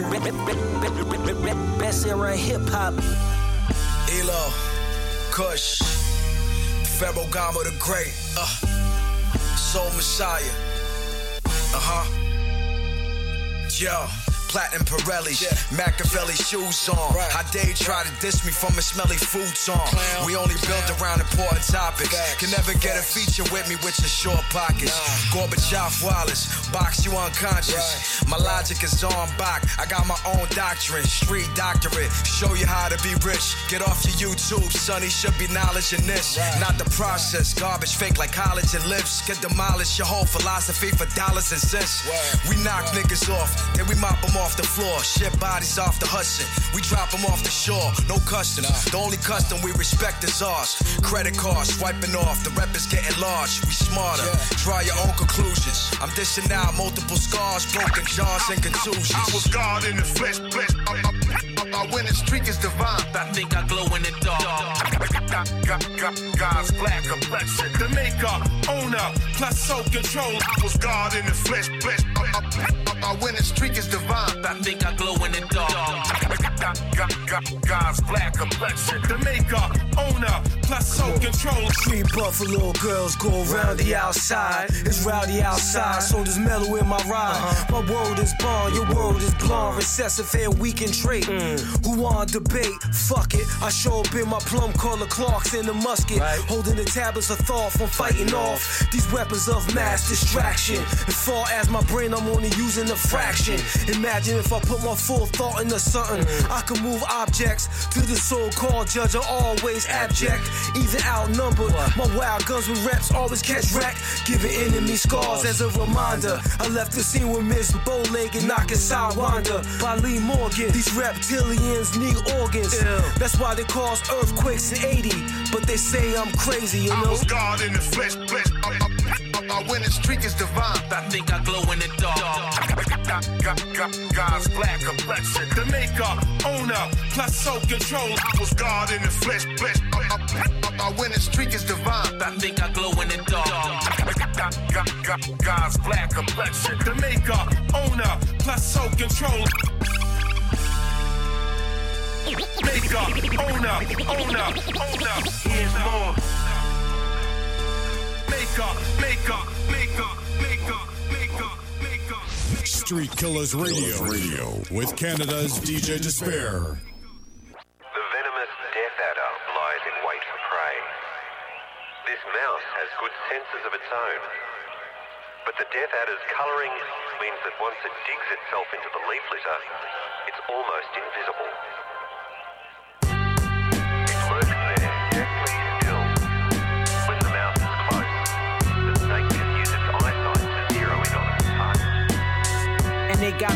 Best era hip hop. Elo, Kush, Pharaoh Gama the Great, uh, Soul Messiah, uh huh, yo. Platinum Pirelli, yeah. Machiavelli shoes on. Right. How they try to diss me from a smelly food song. Clown. We only build around important topics. Facts. Can never get a feature with me with your short pockets. Nah. Gorbachev Wallace, box you unconscious. Right. My logic is on back. I got my own doctrine, street doctorate. Show you how to be rich. Get off your YouTube, sonny. Should be knowledge in this, right. Not the process. Garbage fake like college and lips. Can demolish your whole philosophy for dollars and cents. Right. We knock niggas off, then we mop them off the floor, ship bodies off the Hudson. We drop them off the shore, no customs. Nah. The only custom we respect is ours. Credit cards swiping off, the rep is getting large. We smarter, yeah. Draw your own conclusions. I'm dishing out multiple scars, broken jaws and contusions. I was God in the flesh, flesh. My winning streak is divine. I think I glow in the dark. God's black complexion. The maker, owner, plus soul control. I was God in the flesh, flesh. My winning streak is divine. I think I glow in the dark. God's black complexion. The maker, owner, plus soul control. Three Buffalo girls go around the outside. It's rowdy outside, so there's mellow in my ride. Uh-huh. My word is bond, your word is blonde. Recessive and weak in trait. Mm. Who want debate? Fuck it. I show up in my plum collar Clarks in the musket. Right. Holding the tablets of thought from fighting off these weapons of mass distraction. As far as my brain, I'm only using a fraction. Imagine if I put my full thought into something. Mm. I can move objects to the so-called judge are always abject, even outnumbered. What? My wild guns with reps always catch wreck, giving enemy scars as a reminder. I left the scene with Miss Bowleg and knocking Sidewinder by Lee Morgan. These reptilians need organs. Ew. That's why they cause earthquakes in eighty. But they say I'm crazy, you know. I was God in the flesh, flesh. My winning streak is divine. I think I glow in the dark. God's black complexion. The maker, owner, plus soul control. I was God in the flesh, flesh. My winning streak is divine. I think I glow in the dark. God's black complexion. The maker, owner, plus soul control. Maker, owner, owner, owner. Here's more. Maker, maker, maker, maker, maker, maker. Street Killers Radio, Radio with Canada's D J Despair. The venomous death adder lies in wait for prey. This mouse has good senses of its own. But the death adder's colouring means that once it digs itself into the leaf litter, it's almost invisible. It lurks there, deathly still. When the mouse is close, the snake can use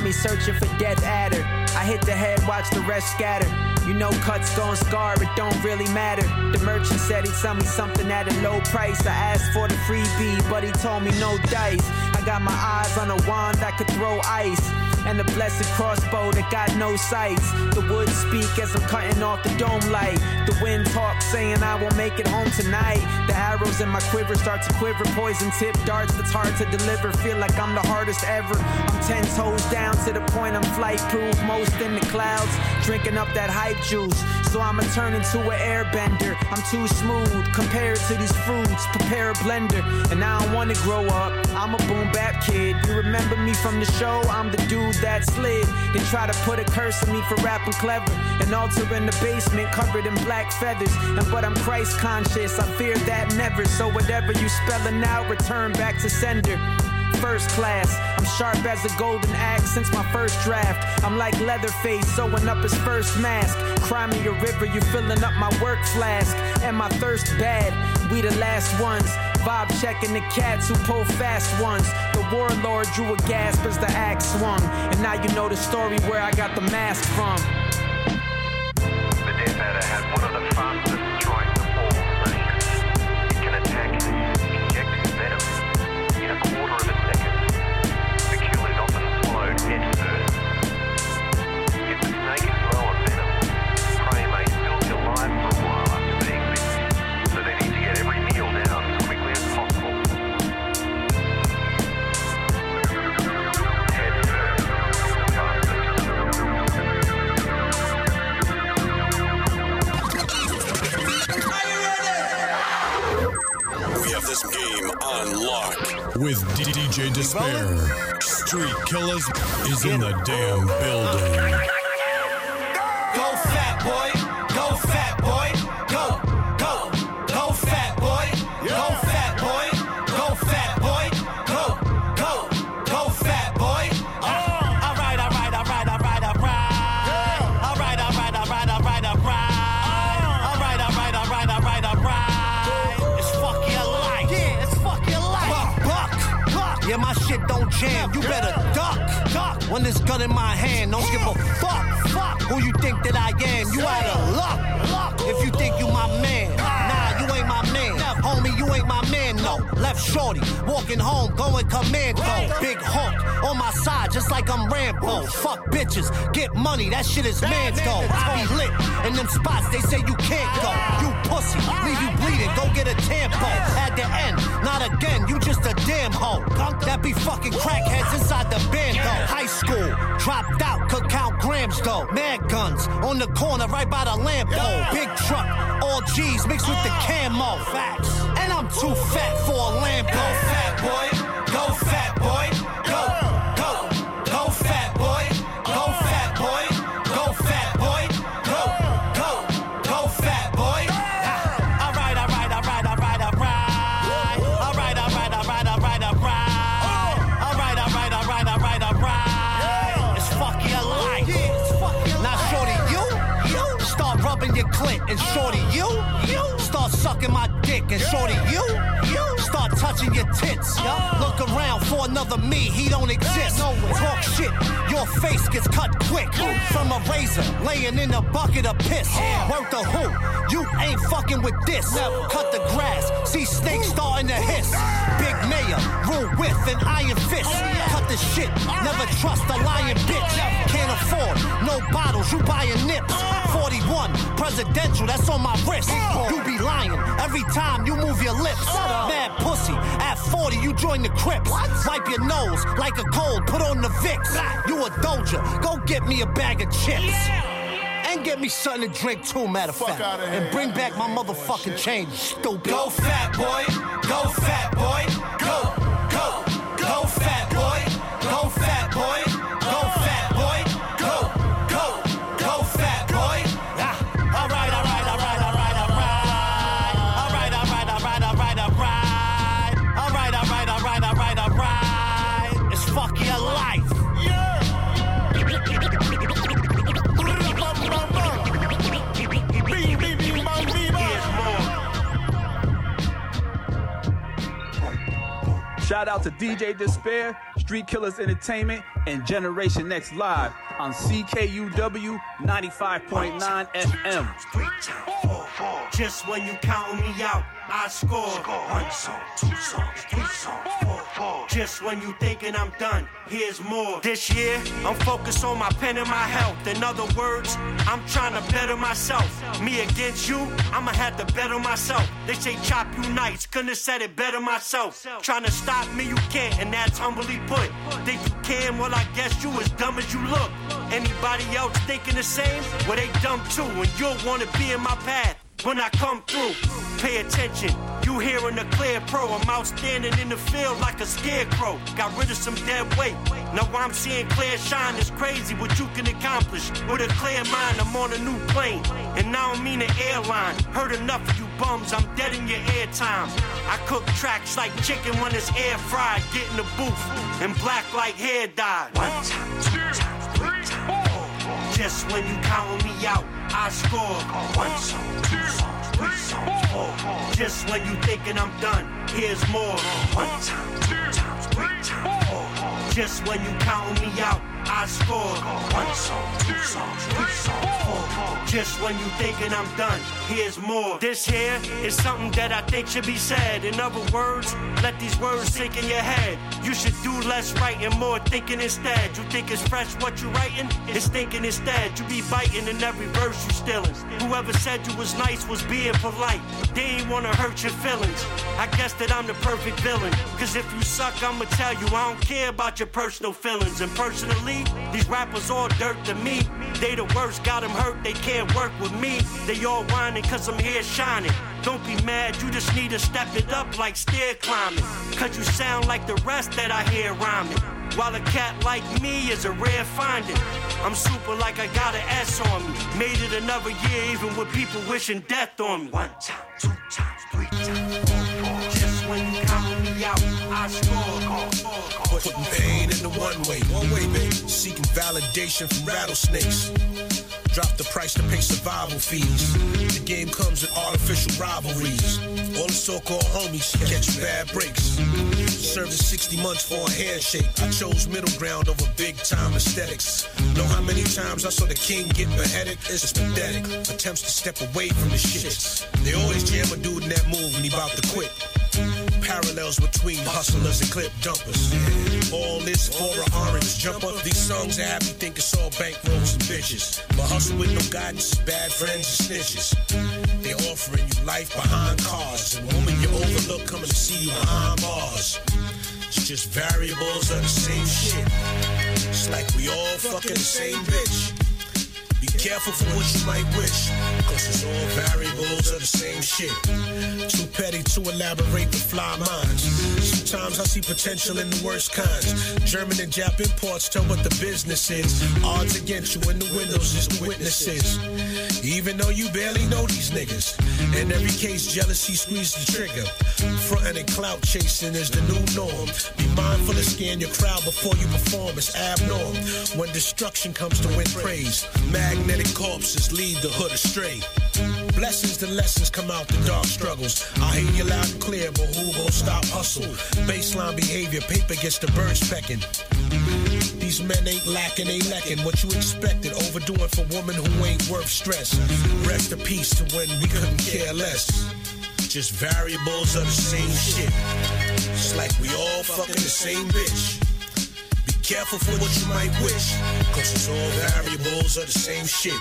me searching for death adder. I hit the head, watch the rest scatter. You know cuts gon' scar, it don't really matter. The merchant said he'd sell me something at a low price. I asked for the freebie, but he told me no dice. I got my eyes on a wand that could throw ice, and a blessed crossbow that got no sights. The woods speak as I'm cutting off the dome light. The wind talks saying I won't make it home tonight. The arrows in my quiver start to quiver. Poison tip darts that's hard to deliver. Feel like I'm the hardest ever. I'm ten toes down to the point I'm flight proof. Most in the clouds, drinking up that hype juice. So I'ma turn into an airbender. I'm too smooth compared to these fruits. Prepare a blender, and I don't wanna grow up. I'm a boom bap kid. You remember me from the show? I'm the dude that slid. They try to put a curse on me for rapping clever. An altar in the basement covered in black feathers. And but I'm Christ conscious, I fear that never. So whatever you spelling out, return back to sender. First class, I'm sharp as a golden axe since my first draft. I'm like Leatherface sewing up his first mask. Cry me a river, you filling up my work flask. And my thirst bad, we the last ones. Bob checking the cats who pull fast ones. The warlord drew a gasp as the axe swung. And now you know the story where I got the mask from. The Death Adder has one of the fastest strikes of all snakes. It can attack and inject its venom in a quarter of a second. The kill is often swallowed head first. If the snake is low on venom, prey may still be alive for a while after being bitten. So they need to get every meal down as quickly as possible. Head first, fastest. We have this game on lock with D J Despair. Street Killers is in the damn building. Go fat boy, go fat boy, go, go, go fat boy, go fat boy, go fat boy, go, go, go fat boy. Oh, all right, all right, all right, all right, all right. All right, all right, all right, all right, all right. All right, all right, all right, all right, all right. It's fuck your life. Yeah, it's fuck your life. Buck, buck, buck. Yeah, my shit don't jam. You better duck, duck. When this gun in my hand, don't give a fuck. Fuck who you think that I am. You out of luck, luck. If you think you my man, nah, you ain't my man. Homie, you ain't my man, no. Left shorty, walking home, going commando. Big Hulk on my side, just like I'm Rambo. Fuck bitches, get money, that shit is man's go. I be lit in them spots, they say you can't go. You pussy, leave you bleeding, go get a tampo. At the end, not again, you just a damn hoe. That be fucking crackheads inside the band though. High school, dropped out, could count grams though. Mad guns on the corner right by the lamp pole. Big truck, all G's mixed with the camo. Facts. And I'm too fat for a Lambo. Go fat boy, go fat boy, go, go, go fat boy, go fat boy, go fat boy, go, go, go fat boy. All right, all right, all right, all right, all right. All right, all right, all right, all right, all right. All right, all right, all right, all right, all right. It's fuck your life. Now, shorty, you, you start rubbing your clit, and shorty, you, you start sucking my dick, and shorty, you, you start touching your tits. Look around for another me, he don't exist. Talk shit, your face gets cut quick from a razor laying in a bucket of piss. Worth the who? You ain't fucking with this. Cut the grass, see snakes starting to hiss. Big mayor, rule with an iron fist. Cut the shit, never trust a lying bitch. Can't afford no bottles, you buying nips. forty-one, presidential, that's on my wrist. You be lying every time you move your lips. Mad pussy, at forty you join the Crips. Wipe your nose like a cold, put on the Vicks. You a Doja, go get me a bag of chips. And get me something to drink too, matter of fact. And bring back my motherfucking change, stupid. Go fat boy, go fat boy, go, go, go fat boy, go fat boy, go fat boy, go, go, go fat boy. All right, all right, all right, all right, all right. All right, all right, all right, all right, all right. All right, all right, all right, all right, all right. It's fuck your life. Shout out to D J Despair, Street Killers Entertainment and Generation X Live on C K U W ninety-five point nine F M. Just when you counting me out, I score. One song, two songs, three songs, four, four. Just when you thinking I'm done, here's more. This year, I'm focused on my pen and my health. In other words, I'm trying to better myself. Me against you, I'ma have to better myself. They say chop you nice, couldn't have said it better myself. Trying to stop me, you can't, and that's humbly put. Think you can? Well, I guess you as dumb as you look. Anybody else thinking the same? Well, they dumb too, and you'll wanna be in my path when I come through. Pay attention, you hearing a clear pro. I'm outstanding in the field like a scarecrow. Got rid of some dead weight. Now I'm seeing clear shine. It's crazy what you can accomplish. With a clear mind, I'm on a new plane. And I don't mean an airline. Heard enough of you bums, I'm dead in your airtime. I cook tracks like chicken when it's air fried. Get in the booth and black like hair dye. One time, two times, three times, four, four. Just when you counting me out, I score. One song, two songs, three songs, four, four. Just when you thinking I'm done, here's more. One time, two times, three times, four, four. Just when you counting me out, I score. One song, two songs, three songs, four, four. Just when you thinking I'm done, here's more. This here is something that I think should be said. In other words, let these words sink in your head. You should do less writing, more thinking instead. You think it's fresh what you writing? It's thinking instead. You be biting in every verse you stealing. Whoever said you was nice was being polite. They ain't wanna hurt your feelings. I guess that I'm the perfect villain. Cause if you suck, I'ma tell you I don't care about your personal feelings. And personally, these rappers all dirt to me. They the worst, got them hurt, they can't work with me. They all whining cause I'm here shining. Don't be mad, you just need to step it up like stair climbing. Cause you sound like the rest that I hear rhyming. While a cat like me is a rare finding. I'm super like I got an S on me. Made it another year even with people wishing death on me. One time, two times, three times, four, four. Just when you count me out, I score. Call, call, call. Putting pain in the one way, one way, baby. Seeking validation from rattlesnakes. Drop the price to pay survival fees. The game comes with artificial rivalries. All the so-called homies catch bad breaks. Served sixty months for a handshake. I chose middle ground over big-time aesthetics. Know how many times I saw the king get beheaded? It's pathetic. Attempts to step away from the shits. They always jam a dude in that move when he about to quit. Parallels between hustlers and clip dumpers. All this for an orange jumper. These songs that have you think it's all bankrolls and bitches. But hustle with no guidance is bad friends and snitches. They offering you life behind cars. And woman you overlook coming to see you behind bars. It's just variables of the same shit. It's like we all fucking the same bitch. Be careful for what you might wish, cause it's all variables of the same shit. Too petty to elaborate with fly minds. Sometimes I see potential in the worst kinds. German and Jap imports tell what the business is. Odds against you in the windows is the witnesses. Even though you barely know these niggas. In every case, jealousy squeezes the trigger. Frontin' and clout chasing is the new norm. Be mindful to scan your crowd before you perform. It's abnorm. When destruction comes to win praise, magnetic corpses lead the hood astray. Blessings to lessons come out the dark struggles. I hear you loud and clear, but who gon' stop hustle? Baseline behavior, paper gets the birds pecking. These men ain't lacking, ain't lacking what you expected. Overdoing for women who ain't worth stress. Rest in peace to when we couldn't care less. Just variables of the same shit. It's like we all fucking the same bitch. Be careful for what you might wish, cause it's all variables of the same shit.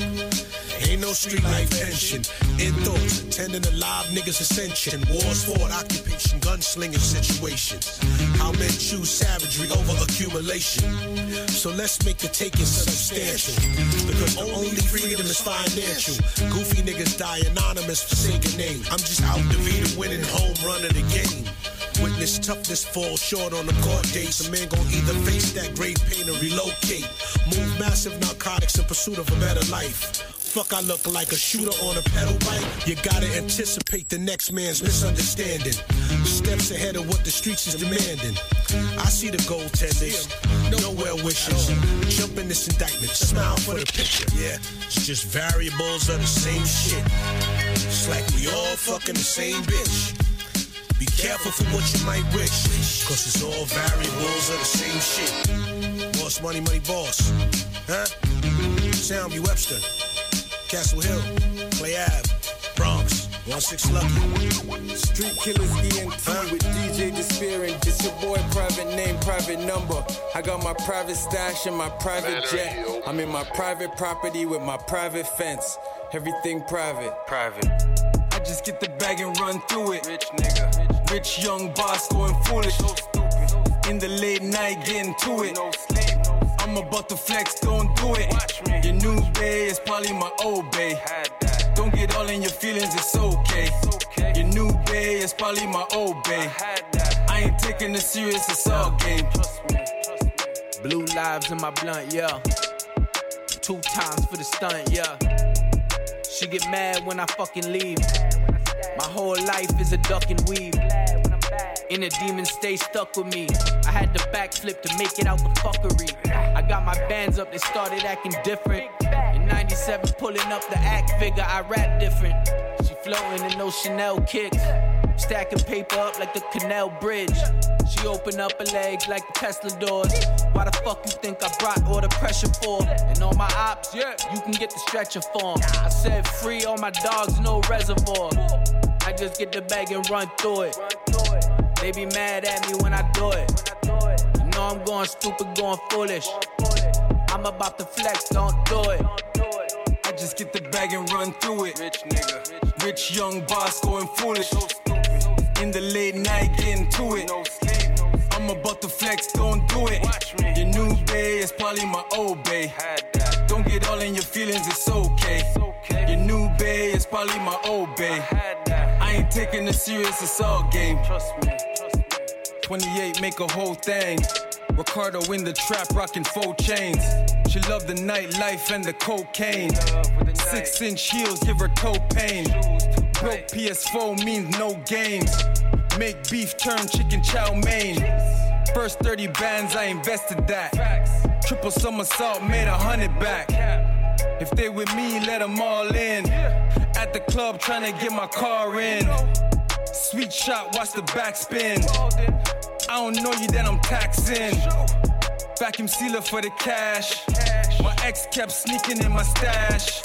Ain't no street life pension. In thoughts, attending a live niggas ascension. Wars fought, occupation, gunslinging situations. How men choose savagery over accumulation. So let's make the taking substantial, because the only freedom is financial. Goofy niggas die anonymous for sake of name. I'm just out to be the winning home run of the game. Witness toughness fall short on the court dates. A man gon' either face that great pain or relocate. Move massive narcotics in pursuit of a better life. Fuck, I look like a shooter on a pedal bike. You gotta anticipate the next man's misunderstanding. Steps ahead of what the streets is demanding. I see the goaltenders, no well wishes. Jump in this indictment, smile for the picture. Yeah, it's just variables of the same shit. It's like we all fucking the same bitch. Be careful for what you might wish, cause it's all variables of the same shit. Boss money, money boss. Huh? Soundview Webster, Castle Hill, Clay Ave, Bronx, one six Lucky. Street Killers E N T huh? with D J Despair and it's your boy, private name, private number. I got my private stash and my private jet. I'm in my private property with my private fence. Everything private, private. I just get the bag and run through it. Rich nigga, rich young boss going foolish. So stupid. In the late night getting to it. No sleep. I'm about to flex, don't do it. Your new bay is probably my old bay. Don't get all in your feelings, it's okay. Your new bay is probably my old bay. I ain't taking it serious, it's all game. Blue lives in my blunt, yeah. Two times for the stunt, yeah. She get mad when I fucking leave. My whole life is a duck and weave. In a demon stay stuck with me. I had to backflip to make it out the fuckery. I got my bands up, they started acting different. In ninety-seven, pulling up the act figure, I rap different. She floating in those Chanel kicks. Stacking paper up like the Canal Bridge. She open up her legs like the Tesla doors. Why the fuck you think I brought all the pressure for? And all my ops, yeah, you can get the stretcher form. I said free, all my dogs, no reservoir. I just get the bag and run through it. They be mad at me when I do it. You know I'm going stupid, going foolish. I'm about to flex, don't do it. I just get the bag and run through it. Rich nigga, rich young boss going foolish. So stupid. In the late night getting to it. No sleep. I'm about to flex, don't do it. Your new bay is probably my old bay. Don't get all in your feelings, it's okay. Your new bay is probably my old bay. I ain't taking it serious, it's all game. Trust me. twenty-eight make a whole thing. Ricardo in the trap, rocking four chains. She love the nightlife and the cocaine. Six inch heels give her toe pain. Broke P S four means no games. Make beef turn chicken chow mein. First thirty bands, I invested that. Triple somersault, made a hundred back. If they with me, let them all in. At the club, trying to get my car in. Sweet shot, watch the backspin. I don't know you, then I'm taxing. Vacuum sealer for the cash. My ex kept sneaking in my stash.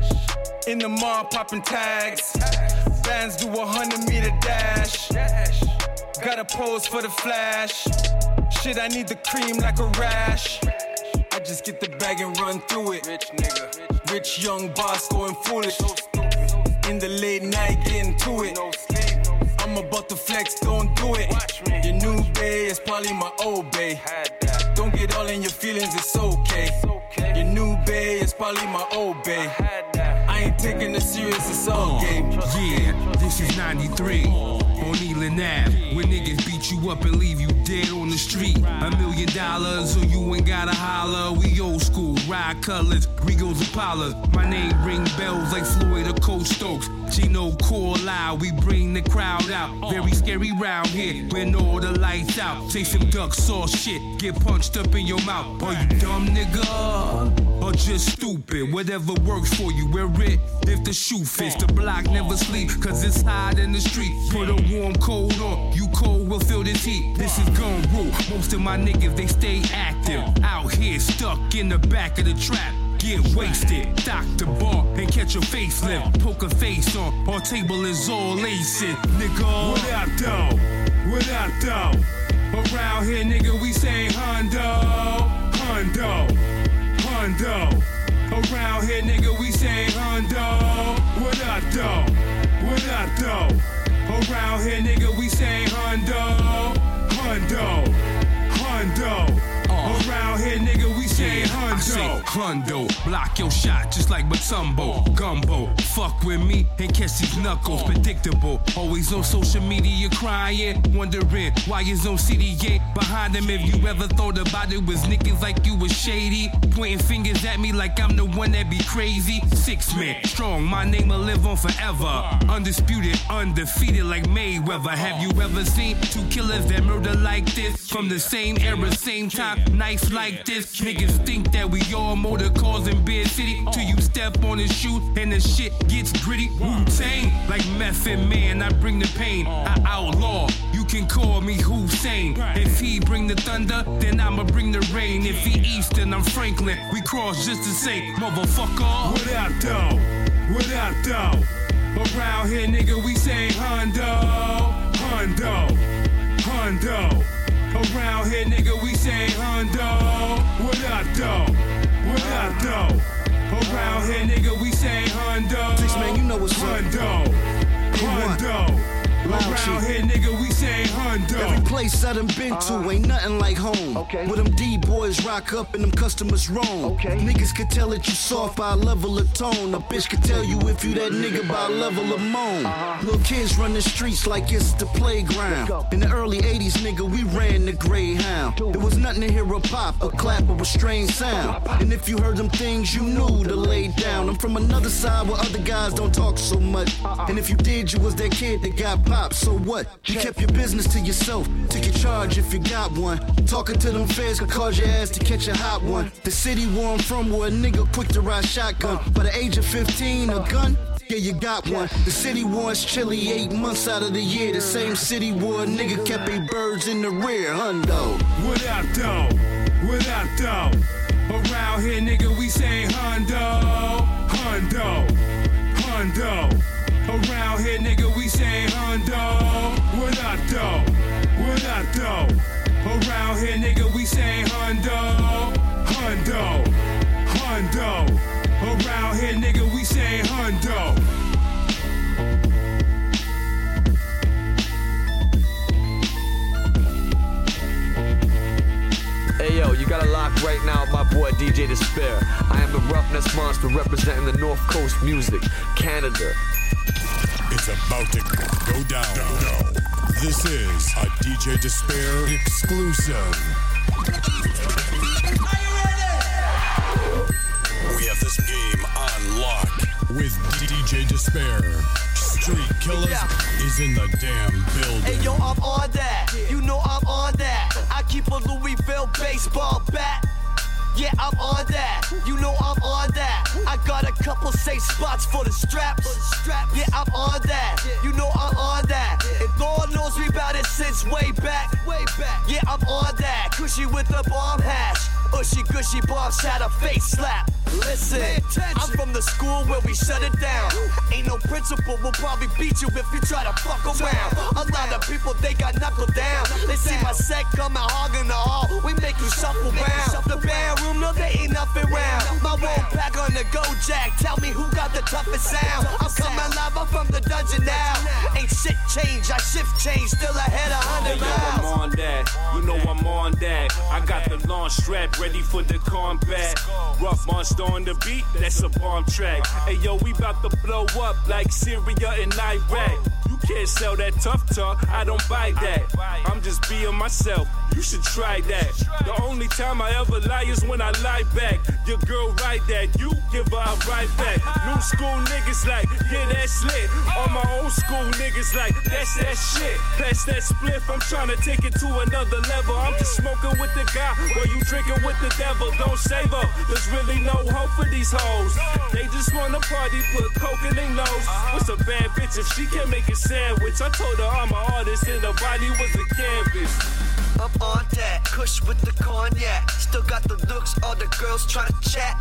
In the mall, popping tags. Bands do a hundred meter dash. Gotta pose for the flash. Shit, I need the cream like a rash. I just get the bag and run through it. Rich nigga, rich young boss going foolish. In the late night getting to it. I'm about to flex, don't do it. Your new bay is probably my old bay. Don't get all in your feelings, it's okay. Your new bay is probably my old bay. I ain't taking it serious, it's all game. Yeah, this is ninety-three on Elan Ave, where niggas beat you up and leave you dead on the street. A million dollars, or you ain't gotta holler. We old school, ride colors, Regals Impalas. My name ring bells like Floyd or Cole Stokes. Gino Core Loud, we bring the crowd out. Very scary round here, when all the lights out. Say some duck sauce shit, get punched up in your mouth. Are you dumb, nigga? Or just stupid? Whatever works for you, wear it if the shoe fits. The block never sleep, cause it's hot in the street. Put a warm coat on, you cold will feel this heat. This is gun rule, most of my niggas, they stay active. Out here, stuck in the back of the trap. Get wasted, dock the bar and catch a facelift. Poker face on, our table is all lacing. Nigga, what up though? What up though? Around here, nigga, we say hundo, hundo, hundo. Around here, nigga, we say hundo. What up though? What up though? Around here, nigga, we say hundo, hundo, hundo. Around here, nigga, we say hundo. I say hundo, block your shot just like Matumbo. Gumbo, fuck with me and catch these knuckles. Predictable, always on social media crying, wondering why his own city ain't behind him. If you ever thought about it, was niggas like you was shady, pointing fingers at me like I'm the one that be crazy. Six man, strong, my name will live on forever. Undisputed, undefeated like Mayweather. Have you ever seen two killers that murder like this? From the same era, same time, knife like this. Niggas think that we all more promoter calls in Beer City. Till you step on his shoe and the shit gets gritty. Wu-Tang, like Method Man, I bring the pain. I outlaw, you can call me Hussein. If he bring the thunder, then I'ma bring the rain. If he East, then I'm Franklin. We cross just to say, motherfucker. What up, though? What up, though? Around here, nigga, we say Hondo, Hondo, Hondo. Around here, nigga, we say Hondo. What up, though? What up, though? Around here, nigga, we say Hondo. Six man, you know what's Hondo, Hondo. Around here, nigga, we say Hondo. Every place I done been to ain't nothing like home. Okay. Where them D-boys rock up and them customers roam. Okay. Niggas could tell that you soft by a level of tone. A bitch could tell you if you that nigga by a level of moan. Uh-huh. Little kids run the streets like it's the playground. In the early eighties, nigga, we ran the Greyhound. There was nothing to hear a pop, a clap, or a strange sound. And if you heard them things, you knew to lay down. I'm from another side where other guys don't talk so much. And if you did, you was that kid that got popped. So what? You kept your business to yourself. Took your charge if you got one. Talking to them feds could cause your ass to catch a hot one. The city where I'm from, where a nigga quick to ride shotgun. By the age of fifteen, a gun? Yeah, you got one. The city was chilly eight months out of the year. The same city where a nigga kept a birds in the rear. Hundo. What up, though? What up, though? Around here, nigga, we say Hondo, Hondo, Hondo. Around here, nigga, we say Hondo. What up, though? What up, though? Around here, nigga, we say Hondo, Hondo, Hondo. Around here, nigga, we say Hondo. Hey yo, you got a lock right now, my boy D J Despair. I am the Roughness Monster representing the North Coast music, Canada. It's about to go down. down. This is a D J Despair exclusive. We have this game on lock with D J Despair. Street Killers yeah. is in the damn building. Hey yo, I'm on that. You know I'm on that. I keep a Louisville baseball bat. Yeah, I'm on that. You know I'm on that. I got a couple safe spots for the straps. Yeah, I'm on that. You know I'm on that. And Lord knows we bout it since way back. Way back. Yeah, I'm on that. Cushy with the bomb hash. Ushy gushy bombs had a face slap. Listen, I'm from the school where we shut it down. Ain't no principal will probably beat you if you try to fuck around. A lot of people, they got knuckled down. They see my set coming hog in the hall. We make you shuffle round. The band room, no, they ain't nothing round. My roll pack on the go jack. Tell me who got the toughest sound. I'm coming live, I'm from the dungeon now. Ain't shit changed, I shift change. Still ahead of one hundred miles. I'm on that, you know I'm on that. I got the long strap ready for the combat. Rough monster on the beat, that's a bomb track. Hey yo, we bout to blow up like Syria and Iraq. You can't sell that tough talk, I don't buy that. I'm just being myself, you should try that. The only time I ever lie is when I lie back. Your girl write that, you give her a right back. New school niggas like, yeah, that's lit. All my old school niggas like, that's that shit. Pass that spliff, I'm trying to take it to another level. I'm just smoking with the guy while you drinking with the devil. Don't save up, there's really no hope for these hoes. They just wanna party, put coke in their nose. What's a bad bitch if she can't make a sandwich? I told her I'm an artist and the body was a canvas. I'm on that, Kush with the cognac. Still got the looks, all the girls try to chat.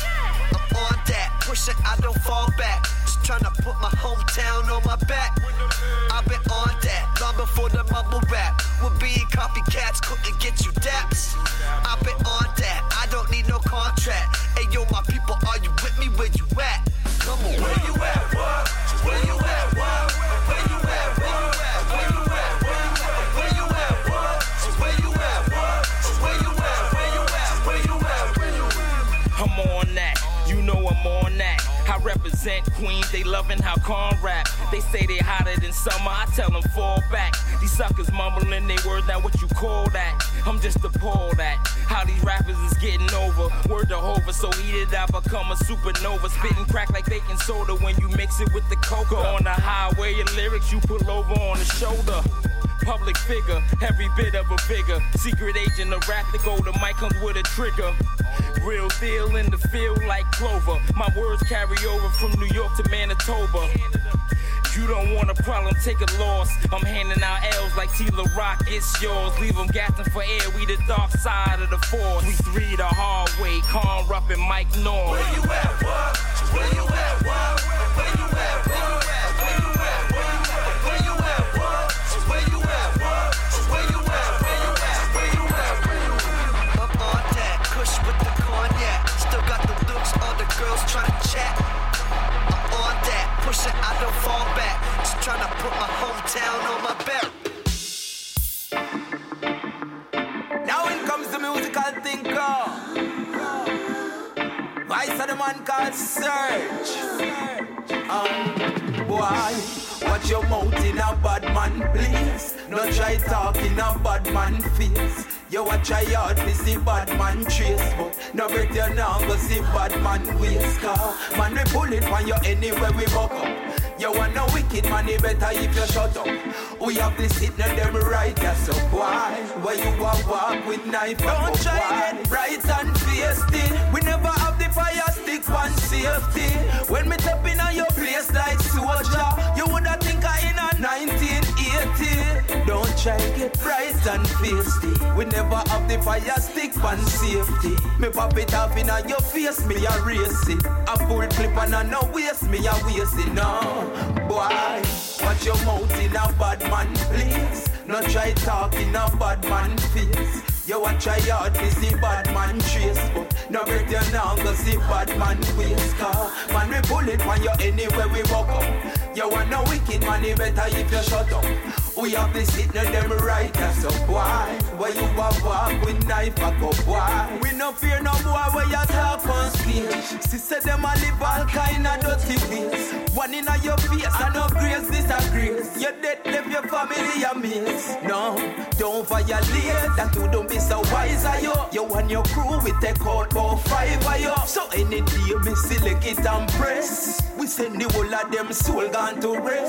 I'm on that, pushing, I don't fall back. Just trying to put my hometown on my back. I've been on that, long before the mumble rap. We're being copycats, couldn't get you daps. I've been on that, I don't need no contract. Hey yo, my people, are you with me? Where you at? Come on, where you at, what? Where you at, what? Where you at, what? Where you at, what? Where you at, what? Where you at, what? Where you at, where you at, where you at, where you at? I'm on that, you know I'm on that. I represent Queens, they loving how con rap. They say they hotter than summer, I tell them fall back. These suckers mumbling they words, now what you call that? I'm just appalled at. How these rappers is getting over. Word to Hova, so eat it, I become a supernova. Spitting crack like baking soda when you mix it with the coca. On the highway, your lyrics you pull over on the shoulder. Public figure, every bit of a figure. Secret agent, a rap to go, the mic comes with a trigger. Real deal in the field like clover. My words carry over from New York to Manitoba. You don't want a problem, take a loss. I'm handing out L's like T-La Rock, it's yours. Leave them gassing for air, we the dark side of the force. We three the hard way, Con Rupp and Mike Norm. Where you at, what? Where you at, what? Where you at, what? Where you at, what? Where you at, what? Where you at, what? Where you at, where you at, where you at, where you at? I'm on that, Kush with the cognac. Still got the looks, all the girls trying to chat. I'm on that, push it, I don't fall back. Just trying to put my hometown on my back. Now in comes the musical thinker. Vice of the man called Serge. Um, boy, watch your mouth in a bad man, please. No try talking a bad man face. You watch a yard, me see bad man trace. But no break you now, go see bad man waste. Car man, we pull it when you anywhere we buck up. You want no wicked man, it better if you shut up. We have this hit, now them right, that's so why. Why you a walk with knife? Don't try it, right and feisty. We never have the fire stick on safety. When me step in on your place like soldier, you woulda think I in a nineteen eighty. Don't try get bright and feisty. We never have the fire stick on safety. Me pop it off in on your face, me a race it. A full clip and a no waste, me a waste it. No, boy, watch your mouth in a bad man, please. No try talking a bad man face. You watch a yard, me see bad man trace. But no break you now, go see bad man waste. Car man, we pull it when you anywhere we walk up. You want no wicked man, it better if you shut up. We have this hit, now them right, that's a boy. Where you a walk with knife, I go boy. We no fear no boy where you talk on stage. Sister them a live all kind of dirty ways. One in your face, and no grace, this a grace. You dead, leave your family amazed. No, don't violate, that you don't be so wise are you. You and your crew, we take out about five of you. So any day, me select it and press. We send the whole of them soul gone to rest.